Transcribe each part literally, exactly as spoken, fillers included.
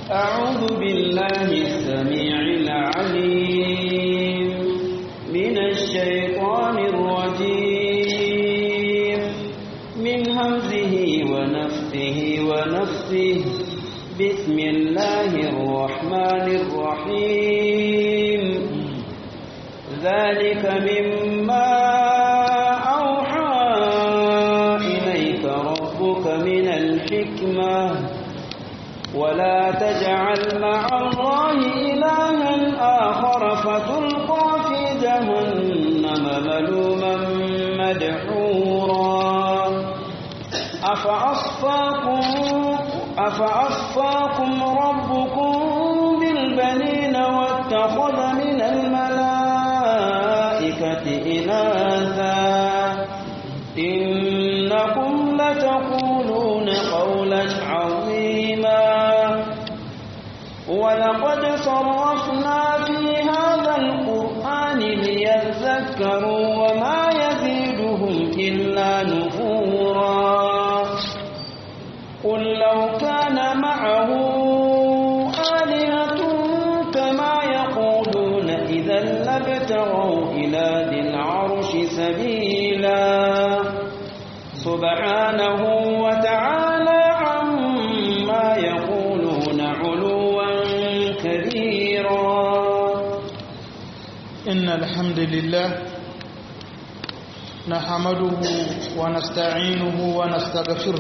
أعوذ بالله السميع العليم من الشيطان الرجيم من همزه ونفثه ونفثه بسم الله الرحمن الرحيم ذلك مما أوحى إليك ربك من الحكمة ولا تجعل مع الله إلها آخر فتلقى في جهنم ملوما مدحورا أفأصفاكم, أفأصفاكم ربكم بالبنين واتخذ من الملائكة إناثا إنكم لتقولون قولا عظيما ولقد صرفنا في هذا القرآن ليذكروا وما يزيدهم إلا نفورا قل لو كان معه آلهة كما يقولون إذا لابتغوا إلى ذي العرش سبيلا سبحانه وتعالى عما يقولون علوا كبيرا إن الحمد لله نحمده ونستعينه ونستغفره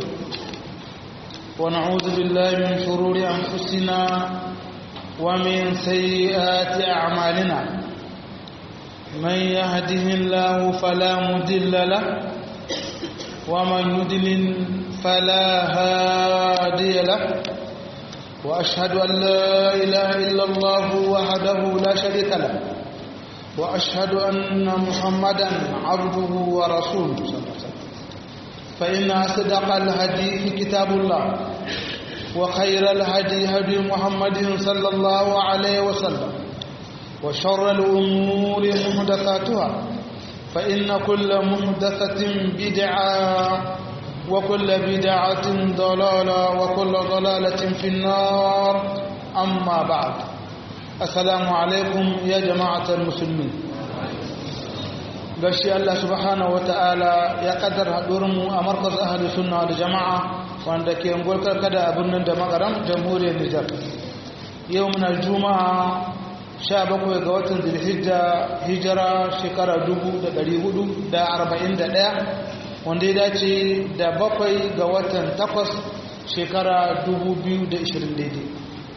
ونعوذ بالله من شرور أنفسنا ومن سيئات أعمالنا من يهده الله فلا مضل له ومن يضلل فلا هادي له وأشهد أن لا إله إلا الله وحده لا شريك له وأشهد أن محمدا عبده ورسوله صلى الله عليه وسلم فإن أصدق الحديث كتاب الله وخير الهدي هدي محمد صلى الله عليه وسلم وشر الأمور محدثاتها فإن كل محدثة بدعة وكل بدعة ضلالة وكل ضلالة في النار أما بعد السلام عليكم يا جماعة المسلمين gashi Allah subhanahu wataala ya kaddara haɗurinmu a markaz ahli sunna da jama'a wanda ke ngolkar kada a birnin da magaram jamhuriyar Nijar yau muna juma'a sha bakwai ga watan Zulhijja hijira shekara dubu da ɗari hudu da arba'in da ɗaya wanda ya dace da bakwai ga watan takwas shekara dubu biyu da ishirin daidai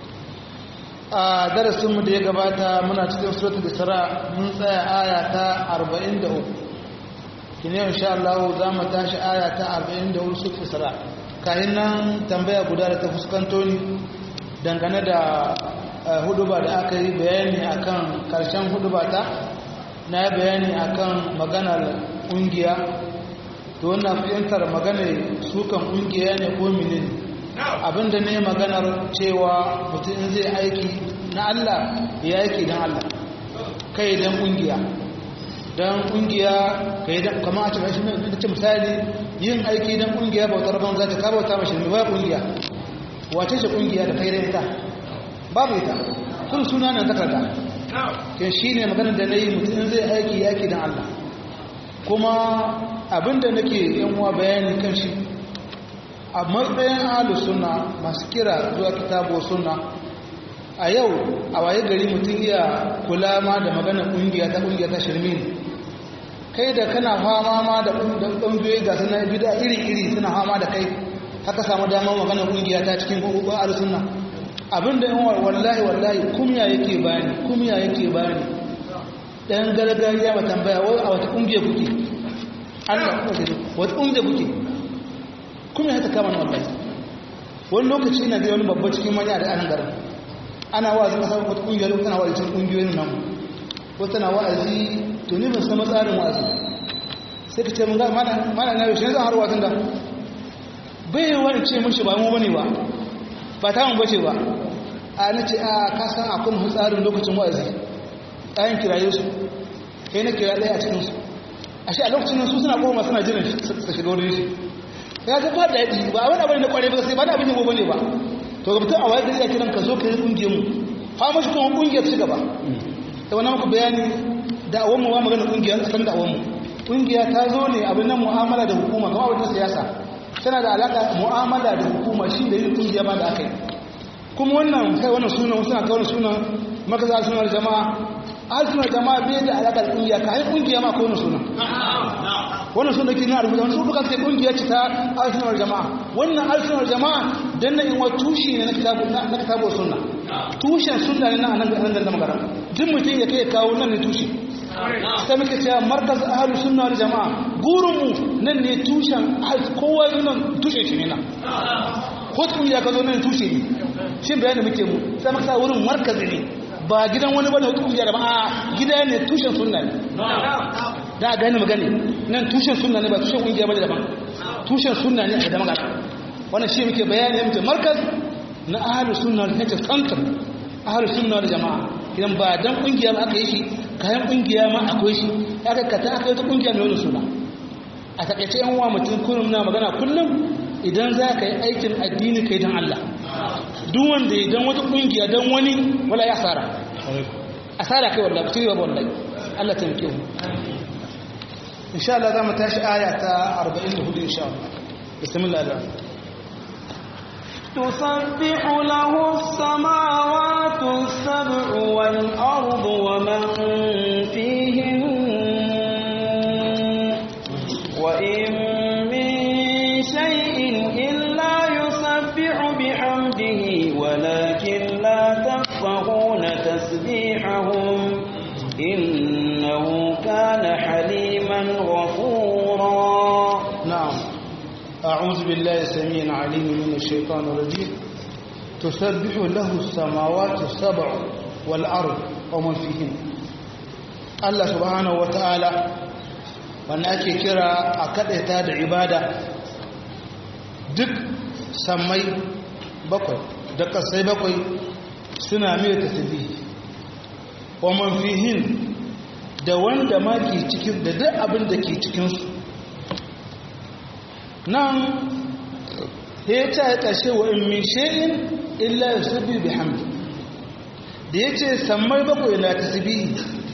a darasinmu da ya gabata muna cikin suratul Isra mun tsaya aya ta arba'in da uku kine insha Allah za mu tashi aya ta arba'in da hudu suratul Isra kayan nan tambaya guda da ta fuskanto ni dangane da huduba da aka yi bayani akan karshen huduba ta na bayani akan maganar kungiya to wannan fahimtar maganar sukan kungiya ne ko menene abinda ne maganar cewa mutum zai aiki na Allah ya aiki don Allah kai don kungiya don kungiya kai don kamar a cikin shi da ce misali yin aiki don kungiya bautar banza ta ka bauta mashi ba kungiya wace ce kungiya da kai da ita babu ita kun suna nan takarda ke shi ne maganar da na yi mutum zai aiki yaki don Allah kuma abinda nake yan uwa bayani kan shi a matsayin ahlus sunna masu kira zuwa kitabu sunna a yau a waye gari mutum iya kula ma da maganar kungiya ta kungiya ta shirme ne kai da kana fama ma da kungiyoyi ga suna bid'a iri-iri suna fama da kai haka samu damar maganar kungiya ta cikin kungiyoyin ahlus sunna abinda in wallahi wallahi kumya yake bani kumya yake bani dan gargajiya ba tambaya wai a wata kungiya kuke Allah wata kungiya kuke kuma ya ta kama na wallahi wani lokaci ina ga wani babba cikin manya da anan garin ana wa'azi kasa wata kungiya lokacin tana wa'azi cikin kungiyoyin nan ko tana wa'azi to ni ban san tsarin wa'azi sai ka ce mun ga mana mana na yaushe zan har wa'azin da bai wani ce mishi ba mu bane ba ba ta mun bace ba a nace a ka san akwai mu tsarin lokacin wa'azi ayin kiraye su kai na kira ɗaya a cikin su ashe a lokacin su suna koma suna jiran su shiga wurin shi ya ga ba da yadi ba wani abin da kware ba sai ba da abin yabo bane ba to ga mutum a waye gari ya kiran ka zo ka yi kungiyar mu fa mashi kuma kungiyar ci gaba da wannan muku bayani da'awar mu wa magana kungiya san da'awar mu kungiya ta zo ne abin nan mu'amala da hukuma kamar abin siyasa tana da alaka mu'amala da hukuma shi da yin kungiya ba da aka yi kuma wannan kai wannan sunan suna kai wannan sunan makaza sunan jama'a sunan jama'a bai da alaka da kungiya ka hai kungiya ma ko wannan sunan wannan sunan kin na rubuta wannan sunan kai kungiya ce ta sunan jama'a wannan sunan jama'a dan nan in wa tushi ne na kitabu na kitabu sunna tushen sunna ne nan nan da magana duk mutum ya kai kawo nan ne tushi sai muke cewa markaz ahlus sunna wal jamaa gurinmu nan ne tushen kowa nan tushen shi ne nan ko tun ya ka zo nan tushe ne shin bayani muke mu sai muka sa wurin markazi ne ba gidan wani bane hukumar da ba a gida ne tushen sunna ne da gani magana nan tushen sunna ne ba tushen kungiya bane daban tushen sunna ne da magana wannan shi muke bayani muke markaz na ahlus sunna wal jamaa ahlus sunna wal jamaa idan ba dan kungiya ba aka yi shi kayan kungiya ma akwai shi aka kata aka yi ta kungiya mai wani suna a takaice yan wa mutum kullum na magana kullum idan za ka yi aikin addini kai don Allah duk wanda idan wata kungiya don wani wala ya asara asara kai wallahi ci gaba wallahi Allah ta mike mu insha Allah za mu tashi aya ta arba'in da hudu insha Allah bismillah تسبح له السماوات السبع والأرض ومن فيهن وإن من شيء إلا يسبح بحمده ولكن لا تفقهون تسبيحهم إنه كان حليما غفورا. نعم. أعوذ بالله السميع العليم من الشيطان الرجيم تسبح له السماوات السبع والأرض ومن فيهن الله سبحانه وتعالى wanda ake kira a kaɗaita da ibada duk sammai bakwai da ƙasai bakwai suna mai tasbihi wa man fihin da wanda ma ke cikin da duk abin da ke cikinsu nan ya ce ya ƙashe wa in min shay'in illa yusabbihu bihamdi da yace sammai bakwai na tasbihi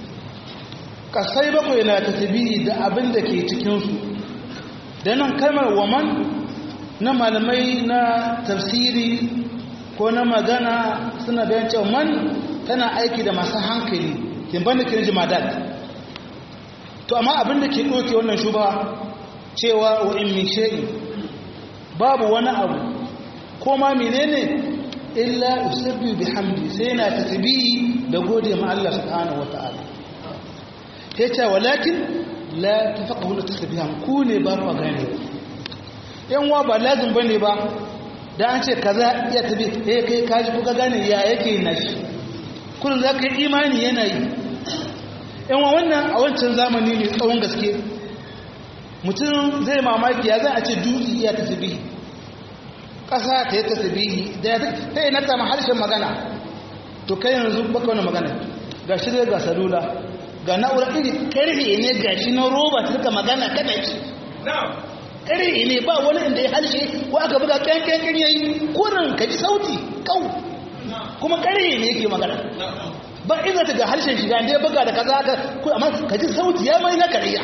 kasai bakwai na tasbihi da abin da ke cikin su da nan kalmar waman na malamai na tafsiri ko na magana suna bayan cewa man tana aiki da masu hankali kin banda kin jimadat to amma abin da ke doke wannan shubha cewa wa in min shay'in babu wani abu ko ma menene illa usabbi bihamdi sai na tasbihi da gode ma Allah subhanahu wataala yace walakin la tafaqahu tasbiham ku ne ba ku gane yan wa ba lazim bane ba da an ce kaza ya tabi eh kai kaji ku ga gane ya yake nashi kullun zaka yi imani yana yi yan wa wannan a wancan zamani ne tsawon gaske mutum zai mamaki ya za a ce dutse ya tasbihi ƙasa ta yi tasbihi da ta yi nata harshen magana to kai yanzu baka wani magana ga shi ga salula ga na'urar iri karfe ne ga shi na roba ta suka magana kada ki karfe ne ba wani inda ya harshe ko aka buga kyankyankyan yayi kurin ka ji sauti kau kuma karfe ne yake magana ba ina ta ga harshen shiga inda ya buga da kaza ka amma ka ji sauti ya mai na kariya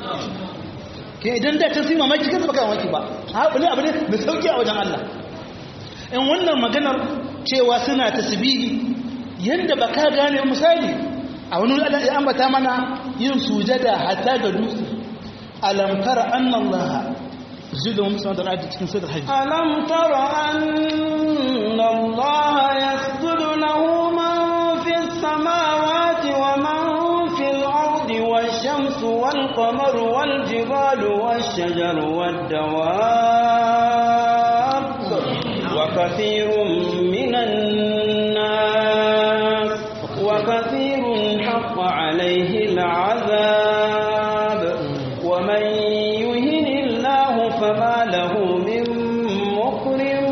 ke idan da ta sai mamaki kansa baka mamaki ba abu ne abu ne mai sauki a wajen Allah in wannan maganar cewa suna tasbihi yanda baka gane misali a wani Allah ya ambata mana yin sujada hatta ga dutse alam tara anna Allah zudu musamman da ayati cikin sura hajj alam tara anna Allah yasjudu lahu man fis samawati wa man والشمس والقمر والجبال والشجر والدواب وكثير من الناس وكثير حق عليه العذاب ومن يهن الله فما له من مكرم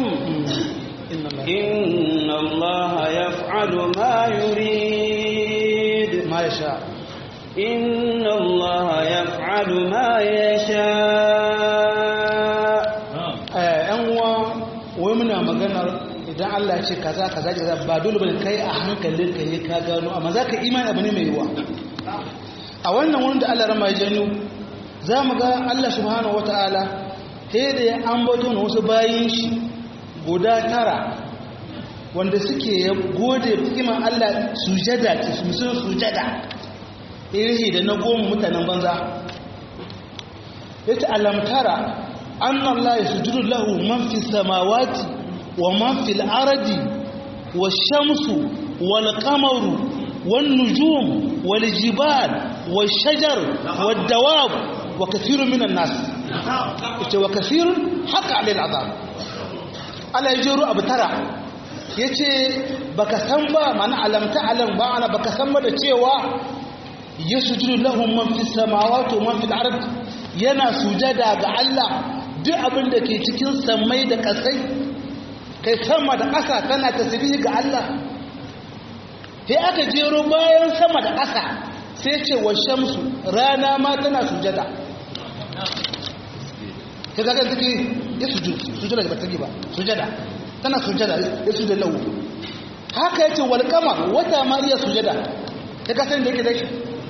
إن الله يفعل ما يريد ما يشاء إن الله يفعل ما يشاء أنوا ومنا maganar idan Allah ya ce kaza kaza kaza ba dole bane kai a hankalin ka ne ka gano amma zaka imani abu ne mai yiwa a wannan wurin da Allah rama ya janyo zamu ga Allah subhanahu wataala sai da ya ambato na wasu bayin shi guda tara wanda suke gode kiman Allah sujada su musun sujada iri da na goma mutanen banza yace alam tara anna Allah yasjudu lahu man fi samawati wa man fil ardi wash-shamsu wal-qamaru wan-nujum wal-jibal wash-shajar wad-dawab wa kathirun minan nas yace wa kathirun haqa 'alal 'adab Allah yajiru abtara yace baka san ba mana alam ta alam ba ana baka san ba da cewa yasjudu lahum man fis samawati wa man fil ardi yana sujada ga Allah duk abin da ke cikin samai da kasai kai sama da ƙasa tana tasbihi ga Allah sai aka jero bayan sama da ƙasa sai ce wa shamsu rana ma tana sujada kaga kan take ya sujudu sujada ba take ba sujada tana sujada ya sujudu lahu haka yace wal qamar wata ma iya sujada kaga san da yake dai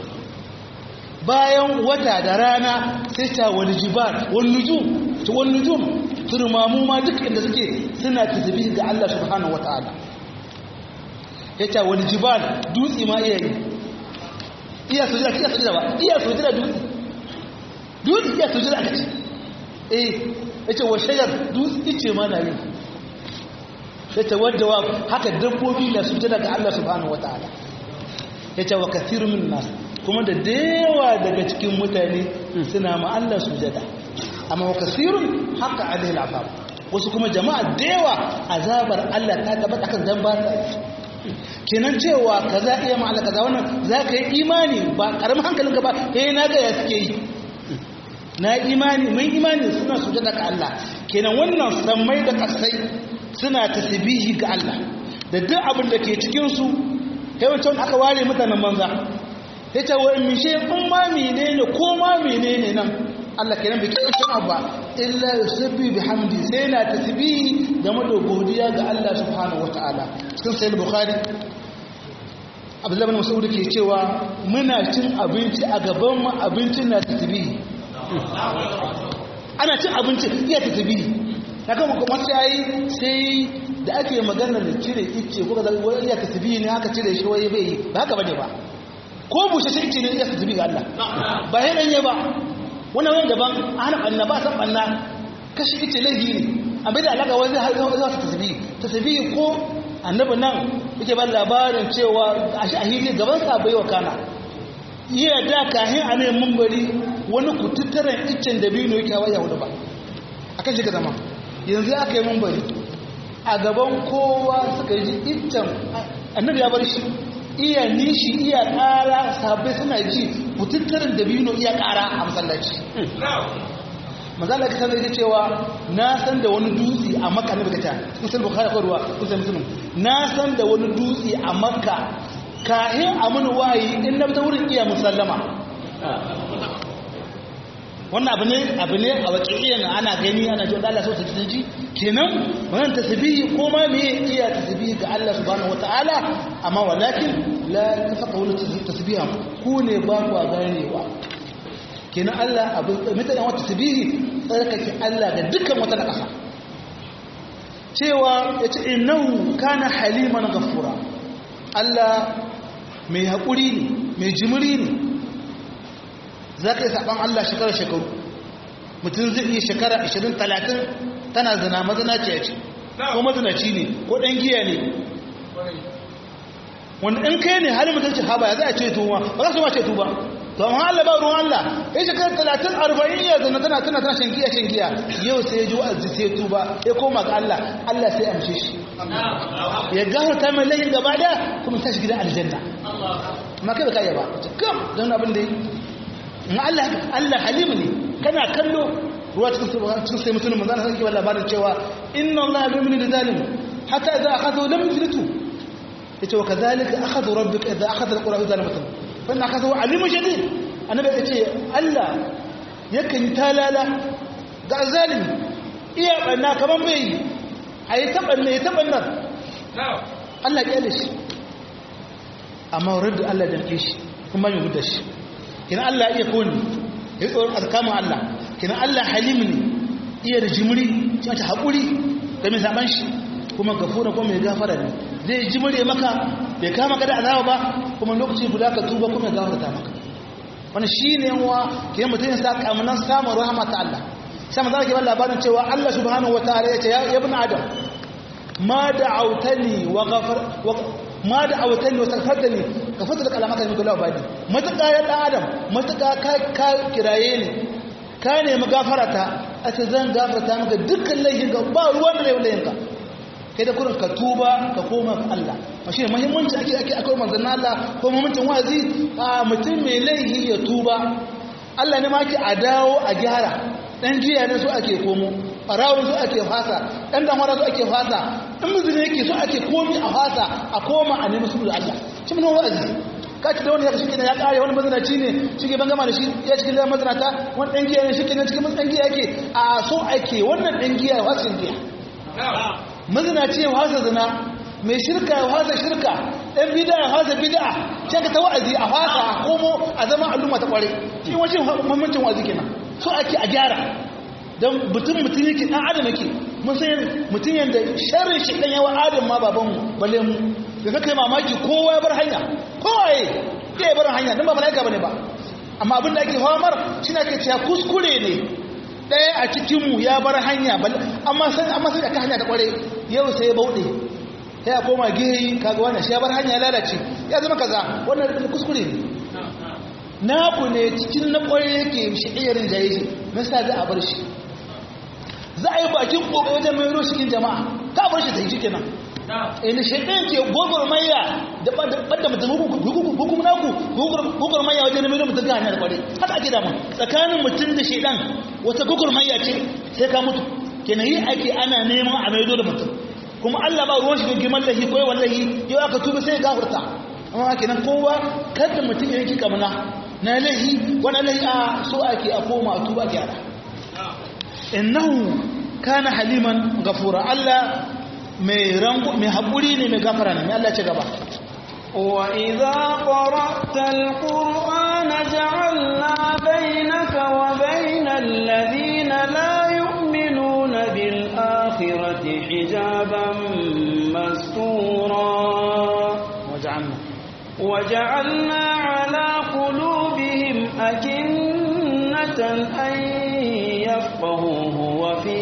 bayan wata da rana sai ta wani jibar wani nujum ta wani nujum turmamu ma duk inda suke suna tasbih ga Allah subhanahu wataala yace wani jibar dutsi ma iya yi iya sujada iya sujada ba iya sujada dutsi dutsi iya sujada aka ce eh yace wa shajar dutsi ice ma na yi yace wadda wa haka dabbobi na sujada ga Allah subhanahu wataala yace wa kathirun min nas kuma da dewa daga cikin mutane suna ma Allah sujada amma wa kasirun haka alaihi al'azab wasu kuma jama'a dewa azabar Allah ta tabbata kan dan ba ta kenan cewa kaza iya ma Allah kaza wannan zaka yi imani ba karamin hankalinka ba eh na ga ya suke yi na imani mai imani suna sujada ga Allah kenan wannan sammai da kasai suna tasbihi ga Allah da duk abin da ke cikin su kai wancan aka ware mutanen manza ya ce wa mishe in ma menene ko ma menene nan Allah kenan bai kai shi ba illa yusabbi bihamdi sai na tasbihi game da godiya ga Allah subhanahu wataala cikin sahih bukhari Abdullah bin Mas'ud ke cewa muna cin abinci a gaban mu abincin na tasbihi ana cin abinci iya tasbihi kaga mu kuma sai sai da ake magana da cire icce ko kaza wai iya tasbihi ne aka cire shi wai bai ba haka bane ba ko bushe shi ce ne iya tasbihi ga Allah ba ya danye ba wannan wani daban ana banna ba san banna kashi ice laifi ne abin da alaka wani zai zo ta tasbihi tasbihi ko annabi nan yake ba labarin cewa a shi ahili gaban sa bai wa kana iya da kahin a ne munbari wani kututturen iccen da biyu ne yake hawa yahuda ba akan shi ga zama yanzu aka yi munbari a gaban kowa suka ji iccen annabi ya bar shi iya nishi iya ƙara sahabbai suna ji kututturen da biyu iya ƙara a masallaci mazala ka sanar da cewa na san da wani dutse a makka na bukata kusan bukhari ko ruwa kusan muslim na san da wani dutse a makka kahin amun wayi in na ta wurin iya musallama wannan abu ne abu ne a wakiyan ana gani ana ji Allah so ta ji kenan wannan tasbihi ko ma me iya tasbihi ga Allah subhanahu wataala amma walakin la tafaqahu tasbihan ku ne ba ku ganewa kenan Allah abu mutane wata tasbihi tsarkake Allah ga dukkan wata nakasa cewa yace innahu kana haliman ghafura Allah mai hakuri ne mai jimiri ne za ka yi saɓon Allah shekara shekaru mutum zai iya shekara ashirin talatin tana zina mazinaci ya ce ko mazinaci ne ko ɗan giya ne wanda in kai ne halin mutum ce haɓa ya za a ce tuwa ba za su ma ce tuba to amma Allah ba ruwan Allah ya shekara talatin arba'in ya zina tana tana tana shan giya shan giya yau sai ya ji wa'azi sai tuba ya koma ga Allah Allah sai amshe shi ya gafarta mai laifin gaba daya kuma sai shi gidan aljanna amma kai ba kai ba kam don abin da yi Allah Allah halimu ne kana kallo ruwa cikin sai mutumin manzo Allah sai labarin cewa inna Allah la yu'minu bizalim hatta idza akhadhu lam yuflitu yace wa kadhalika akhadhu rabbuka idza akhadha alqura zalimatan fa inna akhadhu alimun shadid annabi yace Allah yakan talala ga zalimi iya banna kaman bai a yi taɓanne ya taɓannan Allah ƙyale shi amma wurin da Allah damke shi kuma yi huda shi kina Allah iya kone ya yi tsoron alkamun Allah kina Allah halimu ne iya da jimiri cikin ta haƙuri da mai zaɓen shi kuma gafura kuma mai gafara ne zai jimiri maka bai kama ka da azaba ba kuma lokaci guda ka tuba kuma ya gafarta maka wani shi ne yawa ke mutum ya sa kamunan samun rahama ta Allah sai manzo ke ba labarin cewa Allah subhanahu wataala ya ce ya ibn adam ma da'awtani wa ghafar ma da'awtani wa taghfartani kafarta lak alamaka min kulli badi mataka ya dan adam mataka ka ka kiraye ni ka ne magafarata ata zan gafarta maka dukkan laihin ka ba ruwan da laihin ka kai da kurin ka tuba ka koma ga Allah mashi muhimmanci ake ake akwai manzon Allah ko muhimmancin wazi a mutum mai laihi ya tuba Allah ne ma ke a dawo a gyara dan jiya ne so ake komo farawun so ake fasa dan dan wara so ake fasa in muzuri yake so ake komi a fasa a koma a nemi sulhu da Allah shi mun wa'azi ka ci da wani ya shi ya kare wani mazinaci ne shi ke ban gama da shi ya cikin da mazinata wani dan giya ne shi ke cikin dan giya yake a so ake wannan dan giya ya fasa giya mazinaci ya fasa zina mai shirka ya fasa shirka ɗan bida ya fasa bida sai ka ta wa'azi a fasa a komo a zama al'umma ta kware shi wani mamancin wa'azi kenan so ake a gyara don mutum mutum yake ɗan adam yake mun san mutum yadda sharrin shi ɗan yawa adam ma babanmu bale mu da ka kai mamaki kowa ya bar hanya kowa ya ya bar hanya don ba mala'ika bane ba amma abin da ake famar shi na ke cewa kuskure ne ɗaya a cikinmu ya bar hanya amma sai amma sai aka hanya ta kware yau sai ya bauɗe ya koma gehi kaga wannan shi ya bar hanya lalace ya zama kaza wannan kuskure ne naku ne cikin na kware yake shi iyarin jaye shi me yasa za a bar shi za a yi bakin kokari wajen mai ruwa cikin jama'a ka bar shi ta yi shikenan inda shaitan ke gogormayya da bada mutum hukum naku gogormayya wajen mai mutum ga hanyar kware haka ake dama tsakanin mutum da shaitan wata gogormayya ce sai ka mutu kenan yi ake ana neman a maido da mutum kuma Allah ba ruwan shi da girman lahi ko wallahi yau aka tuba sai gafurta amma kenan kowa kada mutum ya yanki kamuna na lahi wani lahi a so ake a koma a tuba gyara innahu kana haliman gafura Allah mai rango mai haƙuri ne mai gafara ne Allah ce gaba wa idza qara'ta al-qur'ana ja'alna bainaka wa bainal ladina la yu'minuna bil akhirati hijaban mastura waja'alna waja'alna 'ala qulubihim akinnatan an yafqahuhu wa fi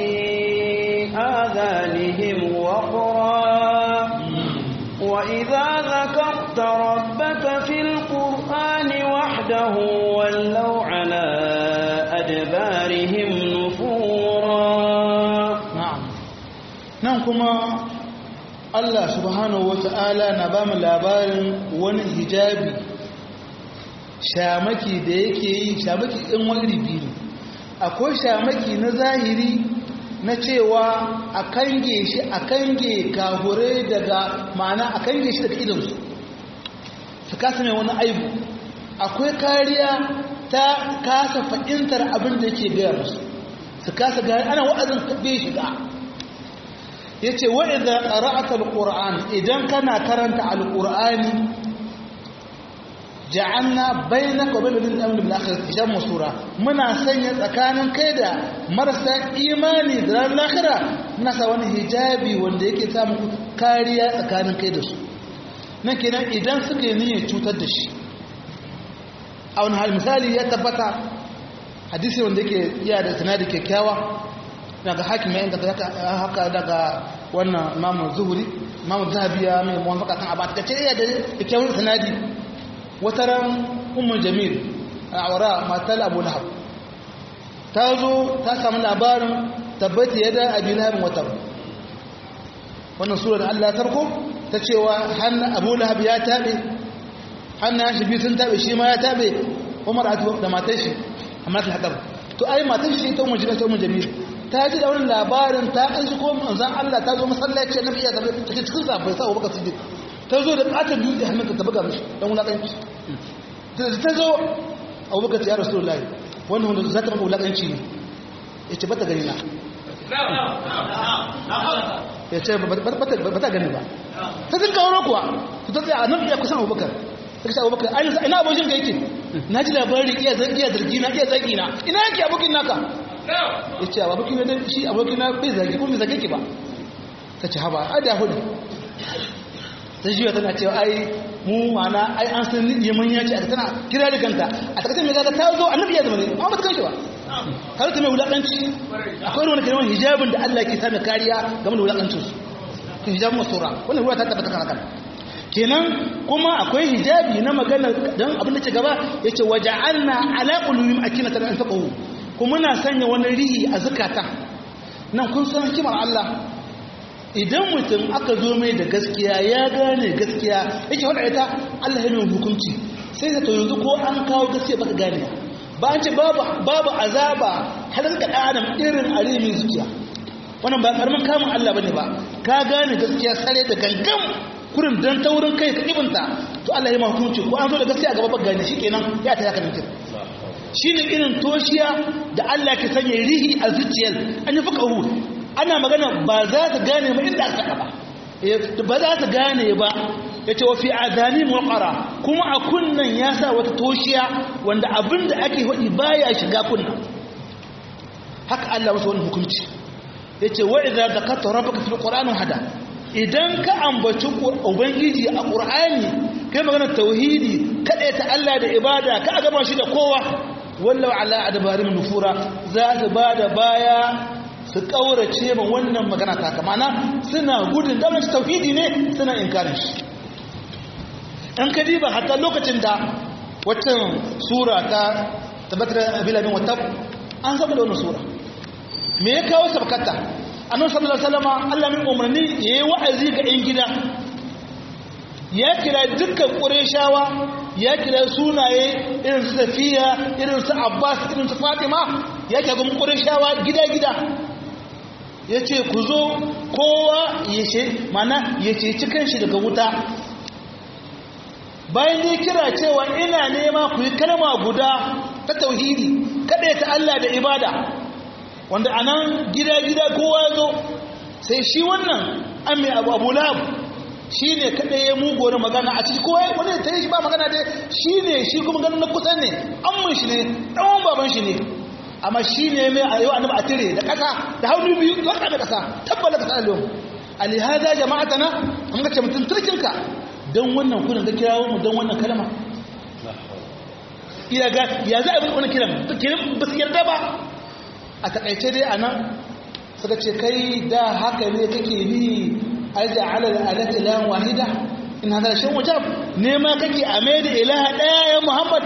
آذانهم وقرا وإذا ذكرت ربك في القرآن وحده ولوا على أدبارهم نفورا نعم نعم كما الله سبحانه وتعالى نبام labarin wani hijabi shamaki da yake yi shamaki ɗin wani biyu akwai shamaki na zahiri na cewa a kange shi a kange kahure daga ma'ana a kange shi daga idansu su kasa mai wani aibu akwai kariya ta kasa fahimtar abin da yake gaya musu su kasa gari ana wa'azin bai shiga ya ce wa'iza ra'ata al-ƙur'an idan kana karanta al-ƙur'ani ja'anna bainaka wa bainal ladina amanu bil akhirati hijaban masura muna sanya tsakanin kai da marasa imani da ran lahira muna sa wani hijabi wanda yake sa muku kariya tsakanin kai da su nan kenan idan suka yi niyyar cutar da shi a wani hal misali ya tabbata hadisi wanda yake iya da sanadi kyakkyawa daga hakim ya inganta haka daga wannan imamu zuhuri imamu zahabiya mai muwafaka kan abata kace iya da kyakkyawan sanadi wata ran umar jamil a aura matar abu lahab ta zo ta samu labarin tabbata yadda abu lahabin wata wannan sura da Allah tarko ta cewa hannun abu lahab ya taɓe hannun shi biyu sun taɓe shi ma ya taɓe umar da matar shi a matar haɗar to ai matar shi ta umar jamil ta umar jamil ta ji da wani labarin ta an shi ko manzan Allah ta zo masallaci na biya ta cikin safai sa abubakar siddiq ta zo da ƙatar dutse hannunta ta buga mashi don wulaƙanci ta zo abubakar ya rasu lai wannan wanda za ta maka wulaƙanci ne ya ce bata gani na ya ce ba ta gani ba ta sun kawo kuwa su ta tsaye a nan iya kusan abubakar ta kasa abubakar ainihin ina abokin ka yake na ji labarin iya zargi na iya zargi na ina yake abokin naka ya ce abokin na shi abokin na bai zargi kuma bai zargi ki ba ta ce haba a da hudu ta jiwa tana cewa ai mu mana ai an san yaman ya ce a tana kira da kanta a takaitar mai gaga ta zo annabi ya zama ne amma ba ta kan shi ba kar ta mai wulaƙanci akwai wani kalmar hijabin da Allah ke sami kariya game da wulaƙancin su kan hijabin masura wannan ruwa ta tabbata kan kan kenan kuma akwai hijabi na magana dan abin da ke gaba yace waja'alna ala qulubihim akinatan an taqawu kuma muna sanya wani rihi a zakata nan kun san hikimar Allah idan mutum aka zo mai da gaskiya ya gane gaskiya yake faɗa ita Allah ya mai hukunci sai ka to yanzu ko an kawo gaskiya baka gane ba an ce babu babu azaba halin ka adam irin alimin zuciya wannan ba karamin kamun Allah bane ba ka gane gaskiya sare da gangan kurin dan taurin kai ka ibinta to Allah ya mai hukunci ko an zo da gaskiya gaba baka gane shikenan ya ta yaka mutum shine irin toshiya da Allah ke sanya rihi a zuciyar an yi fuka ana magana ba za ta gane ba inda aka ba ba za ta gane ba ya ce wa fi azani muqara kuma a kunnan ya sa wata toshiya wanda abinda ake hudi baya shiga kunnan haka Allah wasu wani hukunci ya ce wa idza zakata rabbaka fil qur'ani hada idan ka ambaci ubangiji a qur'ani kai magana tauhidi kada ta Allah da ibada ka gaba shi da kowa wallahu ala adbarim nufura za ta bada baya su kaurace ma wannan magana ta kamana suna gudun damar tauhidi ne suna inkarin shi an kadiba hatta lokacin da waccan sura ta tabbatar bilamin wata an zaba da wannan sura me ya kawo sabkata annabi sallallahu alaihi wasallam Allah min umarni yayi wa'azi ga ɗan gida ya kira dukkan qurayshawa ya kira sunaye irin su Safiya irin su Abbas irin su Fatima ya kira ga qurayshawa gida gida ya ce ku zo kowa ya ce mana ya ce cikin shi daga wuta bayan dai kira cewa ina nema ku yi kalma guda ta tauhidi kaɗai ta Allah da ibada wanda a nan gida-gida kowa ya zo sai shi wannan ami abu abu lahab shi ne kaɗai ya muguwar magana a ciki kowa wani ta yi shi ba magana dai shi ne shi kuma ganin na kusa ne amman shi ne ɗan baban shi ne amma shi ne mai a yau annabi a tire da ƙasa da hannu biyu zaka da ƙasa tabbala ka tsalo alihada jama'atana mun ga ce mutun turkinka dan wannan kunin ga kirawo mu dan wannan kalma iya ga ya za a bi wannan kiran kiran ba su yarda ba a takaice dai anan suka ce kai da haka ne kake ni aj'ala al-alati ilahan wahida in hada shan wajab ne ma kake a mai da ilaha daya ya muhammad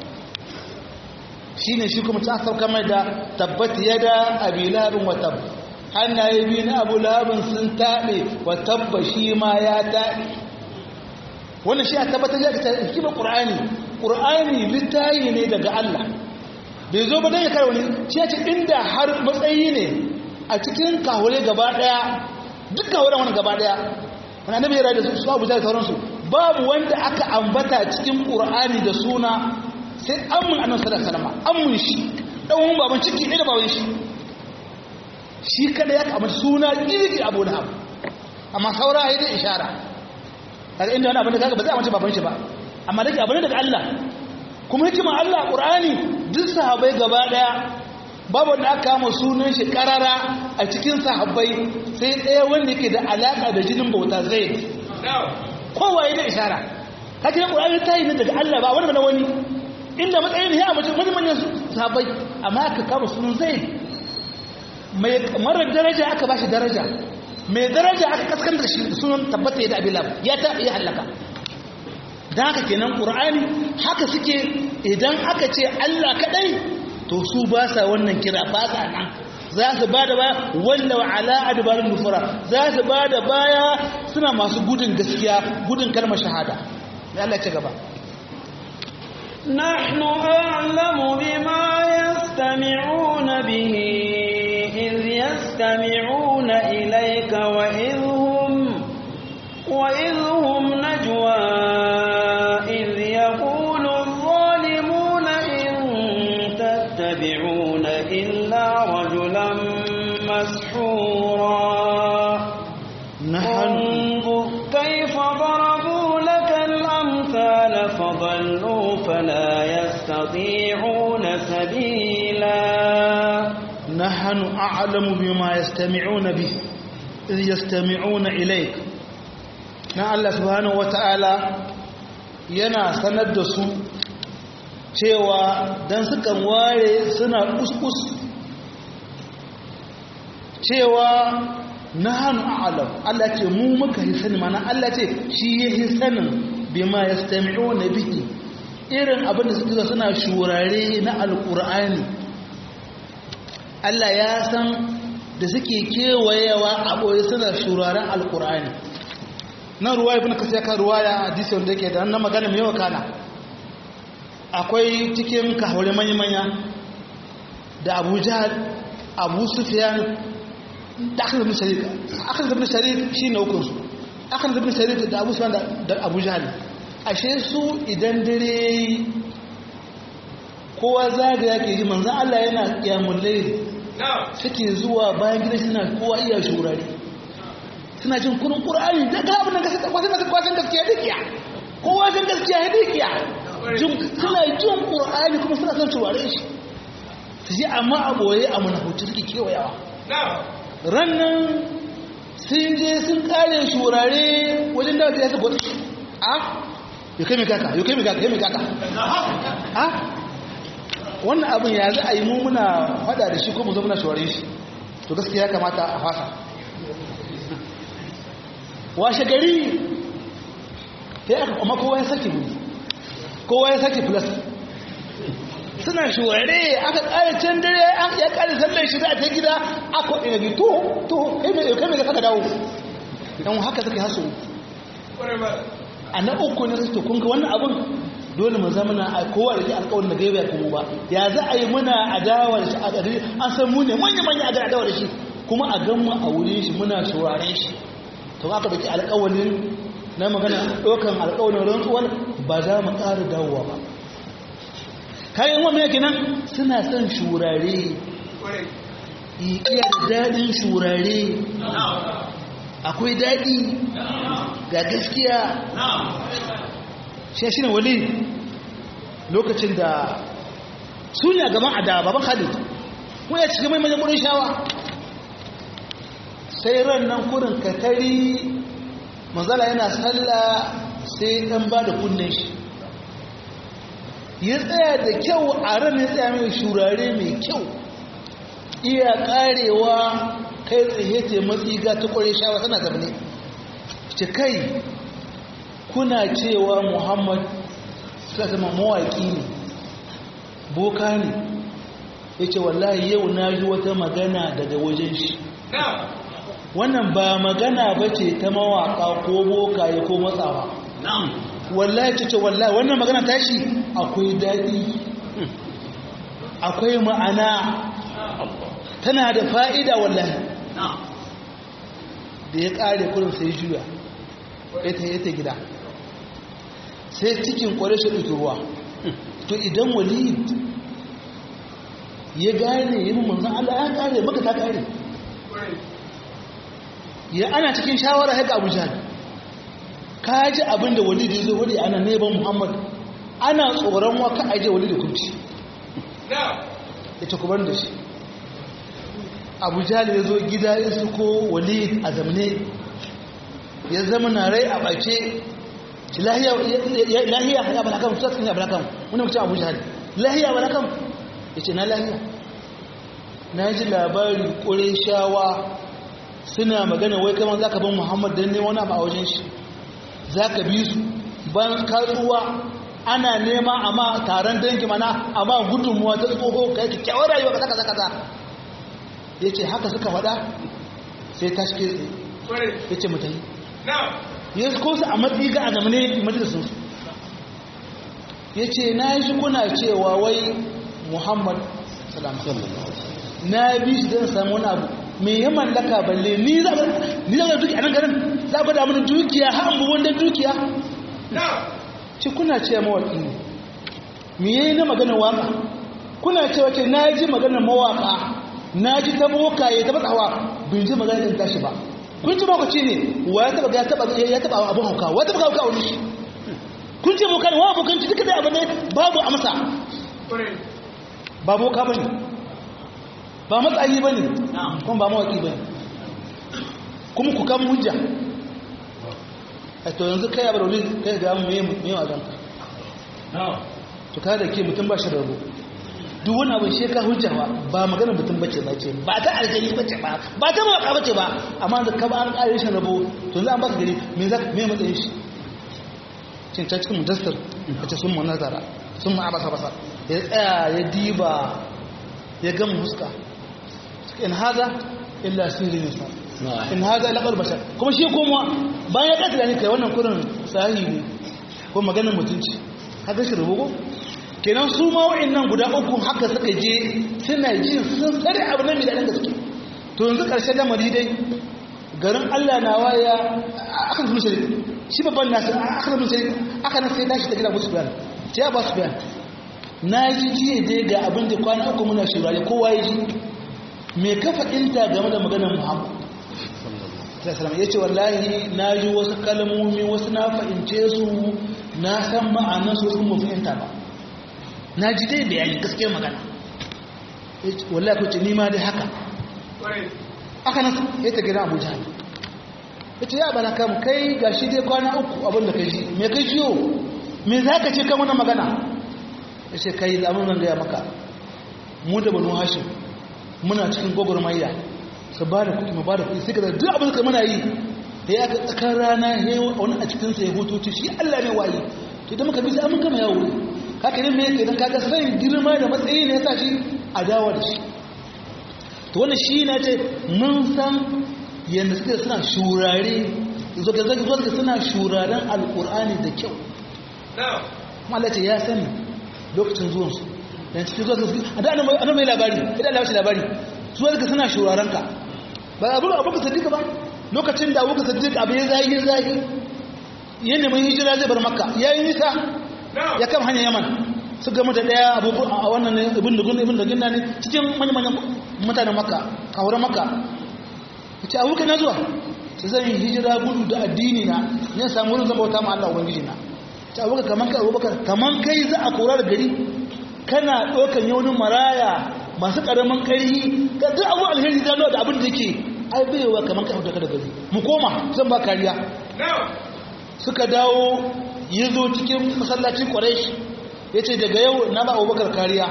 shi ne shi kuma ta sauka mai da tabbati yada abi labin wa tab hannaye biyu na abu labin sun taɓe wa tabba shi ma ya taɓe wannan shi a tabbatar ya ta hikimar ƙur'ani ƙur'ani littayi ne daga Allah bai zo ba don ya karo ne shi ya ce inda har matsayi ne a cikin kahure gaba ɗaya duk kahure wani gaba ɗaya wani annabi ya rada su abu da sauransu babu wanda aka ambata cikin ƙur'ani da suna sai amun annabi sallallahu alaihi wasallam amun shi dan baban ciki ne da baban shi shi kada ya kama suna kirki Abu Lahab amma saura yayi da ishara kaga inda wani abin da kaga ba zai amince baban shi ba amma dake abin daga Allah kuma hikima Allah Qur'ani duk sahabbai gaba daya babu wanda aka kama sunan shi karara a cikin sahabbai sai ɗaya wanda yake da alaka da jinin bauta zai kowa yayi da ishara kaga Qur'ani tayi ne daga Allah ba wani ba wani inda matsayin ya mace wani manyan sahabbai amma aka kama sunan zai mai marar daraja aka bashi daraja mai daraja aka kaskanta shi sunan tabbata da abilab ya ta iya halaka dan haka kenan qur'ani haka suke idan aka ce Allah kadai to su ba sa wannan kira ba sa nan za su bada baya wallahu ala adbarun nufura za su bada baya suna masu gudun gaskiya gudun kalmar shahada sai Allah ya ci gaba نحن أعلم بما يستمعون به إذ يستمعون إليك وإذ هم وإذ هم نجوى إذ يقول الظالمون إن تتبعون إلا رجلا مسحورا انظر كيف ضربوا لك الأمثال فضلوا فلا يستطيعون سبيلا نحن أعلم بما يستمعون به إذ يستمعون إليك na Allah subhanahu wata'ala yana sanar da su cewa dan sukan ware suna kuskus cewa nahnu a'lam Allah ce mu muka yi sani mana Allah ce shi yake sanin bima yastami'una bihi irin abin da suke suna shurare na alqur'ani Allah ya san da suke kewayewa a boye suna shuraren alqur'ani nan ruwa ibn kasir ka ruwaya hadisi wanda yake da nan magana mai wakana akwai cikin kahore manya manya da Abu Jahl Abu Sufyan da Akhil ibn Sharik Akhil ibn Sharik shine hukun su Akhil ibn Sharik da Abu Sufyan da Abu Jahl ashe su idan dare kowa zaga yake ji manzon Allah yana kiyamul layl suke zuwa bayan gidan suna kowa iya shurare suna jin kurun ƙur'ani da ga abin da gaskiya kwasan da kwasan gaskiya dikiya kowa san gaskiya dikiya suna jin ƙur'ani kuma suna son turare shi su ji amma a boye a munafuci suke kewayawa rannan sun je sun kare shurare wajen da ta yasa gwada a yau kai mai kaka yau kai mai kaka yau mai kaka a wannan abin ya za a yi mu muna fada da shi ko mu zo muna shurare shi to gaskiya ya kamata a fasa washe gari sai aka kuma kowa ya sake buri kowa ya sake plus suna shuware aka kare can dare ya kare sallar shi za a ta gida aka ina gi to to kai mai kai mai saka dawo dan haka suka hasu a na uku ne su to kun ga wannan abun dole mu zamana a kowa da ke alƙawarin da gaiba kuma ba ya za a yi muna adawa da shi a gari an san mu ne manya manya a ga adawa da shi kuma a gan mu a wurin shi muna sauraren shi to aka dake alƙawarin na magana dokan alƙawarin rantsuwar ba za mu ƙara dawowa ba kayan wannan yake nan suna son shurare iya da daɗin shurare akwai daɗi ga gaskiya shi shi ne wali lokacin da su ne a gaban adawa baban khalid ko ya cikin mai manyan ƙurin shawa sai ran nan kurin katari manzala yana sallah sai dan ba da kunnen shi ya tsaya da kyau a ran ya tsaya mai shurare mai kyau iya karewa kai tsaye ce matsiga ta kware shawa tana zamane ce kai kuna cewa muhammad suka zama mawaƙi ne boka ne ya ce wallahi yau na ji wata magana daga wajen shi wannan ba magana ba ce ta mawaƙa ko bokaye ko matsawa wallahi ce ce wallahi wannan magana tashi akwai daɗi akwai ma'ana tana da fa'ida wallahi da ya ƙare kurin sai juya ya ta yi ta gida sai cikin ƙware shi ɗauki ruwa to idan walid ya gane yi manzan Allah ya ƙare maka ta ƙare ya ana cikin shawara haka abu jihar ka ji abin da walid ya zo wani ana neman muhammad ana tsoron waka aje walid da kunci ya ce kubar da shi abu jihar ya zo gida ya suko walid a zamane ya zama na rai a ɓace lahiya ya balakan su sun yi balakan wani mutum abu jihar lahiya balakan ya ce na lahiya na ji labari ƙure shawa suna magana wai kamar za ka bin muhammad don neman wani abu a wajen shi za ka bi su ban katsuwa ana nema amma taron dangi mana amma gudunmuwa ta tsoho ka yi kyakkyawar rayuwa ka zaka zaka ya ce haka suka faɗa sai ta shike tsaye ya ce mutane ya ko su a matsi ga a zamane majalisunsu ya ce na yi shi kuna cewa wai muhammad na bi shi don samu wani abu mai ya mallaka balle ni za a duki a nan garin za a damu da dukiya ha an buwan da dukiya ce kuna ce mawaƙi ne me ya yi na maganar waka kuna cewa ce na ji maganar mawaka na ji ta bokaye ta matsawa bin ji maganar tashi ba kun ce makaci ne wa ya taba ya taba ya taba abun hauka wa taba hauka wani shi kun ce bokan wa bokan ci duka dai abin ne babu amsa ba boka bane ba matsayi bane kuma ba mawaki bane kuma ku kan hujja a to yanzu kai abu da kai ga mu me me wajen ka to kada ke mutum ba shi rabo duk wani abin shi ka hujja ba ba magana mutum bace ba ce ba ta aljani bace ba ba ta mawaka bace ba amma da ka ba an kare shi rabo to za an baka gari me za me matsayin shi cin ta cikin mudassir kace sun mu nazara sun mu abasa basa ya tsaya ya diba ya gama huska in haza illa sirrin yasa in haza ila qalb bashar kuma shi kuma bayan ya kaddara ne kai wannan kurin sahihi ne ko maganar mutunci haka shi rubugo kenan su ma wa'annan guda uku haka suka je suna ji sun sare abu nan da gaske to yanzu karshen lamari dai garin Allah na waya aka zuwa shi shi babban nasu aka zuwa shi aka nan sai tashi da gidan musu bayan ce ba su bayan na ji jiye dai ga abin da kwana uku muna shirare kowa ya ji me ka fadinta game da maganar Muhammad sallallahu ya ce wallahi na ji wasu kalmomi wasu na fahimce su na san ma'anarsu sun mu fahimta ba na ji dai bayani gaskiyar magana wallahi ko ce nima dai haka aka nan ya ta gina abuja ya ce ya bala kam kai ga shi dai kwana uku abinda kai ji me kai ciyo me za ka ce kan wani magana ya ce kai da abin nan gaya maka mu da banu hashim muna cikin gwagwarmayya su ba da kuɗi mu ba da kuɗi sai ka da duk abin da muna yi ya aka tsakar rana ya wani a cikinsa ya hutoci shi allah ne waye to da muka bi sai mun gama yawo haka ne me yake dan kaga sai girma da matsayi ne yasa shi a dawo da shi to wannan shi na ce mun san yanda suke suna shurare zo ga zaki zo suna shuraren alqur'ani da kyau kuma Allah ce ya sani lokacin zuwan su dan cikin zuwa su da annabi mai labari idan Allah ya shi labari su zaka suna shuraren ka ba abu abu ka sadika ba lokacin da abu ka sadika abu ya zai zai yanda mai hijira zai bar makka yayin nisa ya kama hanyar yaman su gama da daya abubuwa a wannan ibin da gunna ibin da gunna ne cikin manyan mutanen maka kawar maka ya ce abubuwa na zuwa su zan yi hijira gudu da addini na ne samu wurin zama wata ma Allah ubangiji na ce abubuwa kaman kai abubakar kaman kai za a kora da gari kana ɗaukan yaunin maraya masu ƙaramin ƙarhi ka duk abu alheri da da abin da yake ai baiwa kaman kai da gari mu koma zan ba kariya suka dawo ya zo cikin masallacin ƙwarai ya ce daga yau na ba abubakar kariya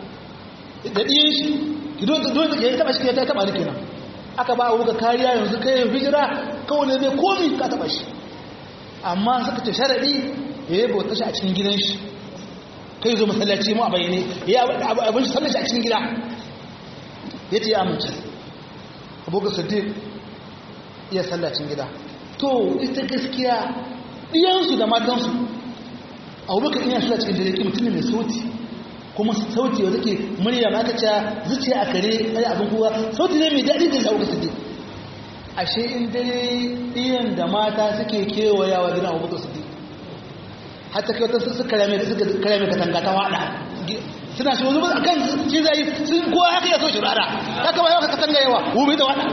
da ɗiyan shi don da ya taɓa shi ya taɓa ni kenan aka ba abubakar kariya yanzu kai yin hijira kawai ne bai komi ka taɓa shi amma suka ce sharaɗi ya yi bauta shi a cikin gidan shi kai zo masallaci mu a bayyane ya abin shi sallaci a cikin gida ya ce ya amince abubakar sadiq iya sallacin gida to ita gaskiya ɗiyansu da matansu abubakar ina suna cikin dare mutum ne mai sauti kuma sauti wanda ke murya ma ka ca zuciya a kare ɗaya abin kowa sauti ne mai daɗi da abubakar siddiq ashe in dare ɗiyan da mata suke kewayawa gidan abubakar siddiq hatta kai wata su karame karame katanga ta waɗa suna shi wanzu a kan shi zai sun kowa haka ya so shi rara haka ba yawa ka katanga yawa wumi ta waɗa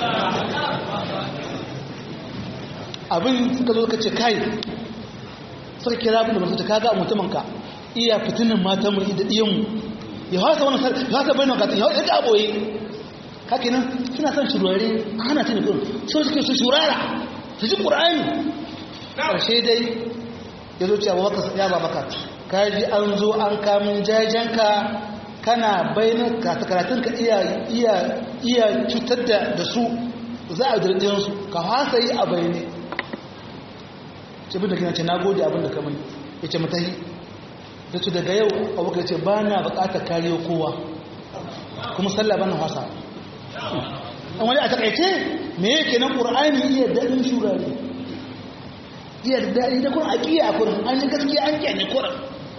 abin suka zo ka ce kai suka kira abin da masu ta kaga mutumanka iya fitinin matanmu da ɗiyanmu ya hasa wani sarki ya hasa bayan wakatun ya hasa ta aboye haka nan suna son shurare a hana ta nufin so suke su shurara su ji ƙura'ani ƙarshe dai ya zo cewa baka ya ba baka ka ji an zo an kamun jajenka kana bayan karatunka iya cutar da su za a dirɗinsu ka hasa yi a bayani ce bin da kina ce na gode abin da kamar ya ce matahi da su daga yau abokan ce ba na bukatar kariyo kowa kuma sallah ba na hasa an wani a takaice me yake nan ƙur'ani iya daɗin shurare iya daɗi da kuma aƙiya a kurin an yi gaskiya an ƙyane kurin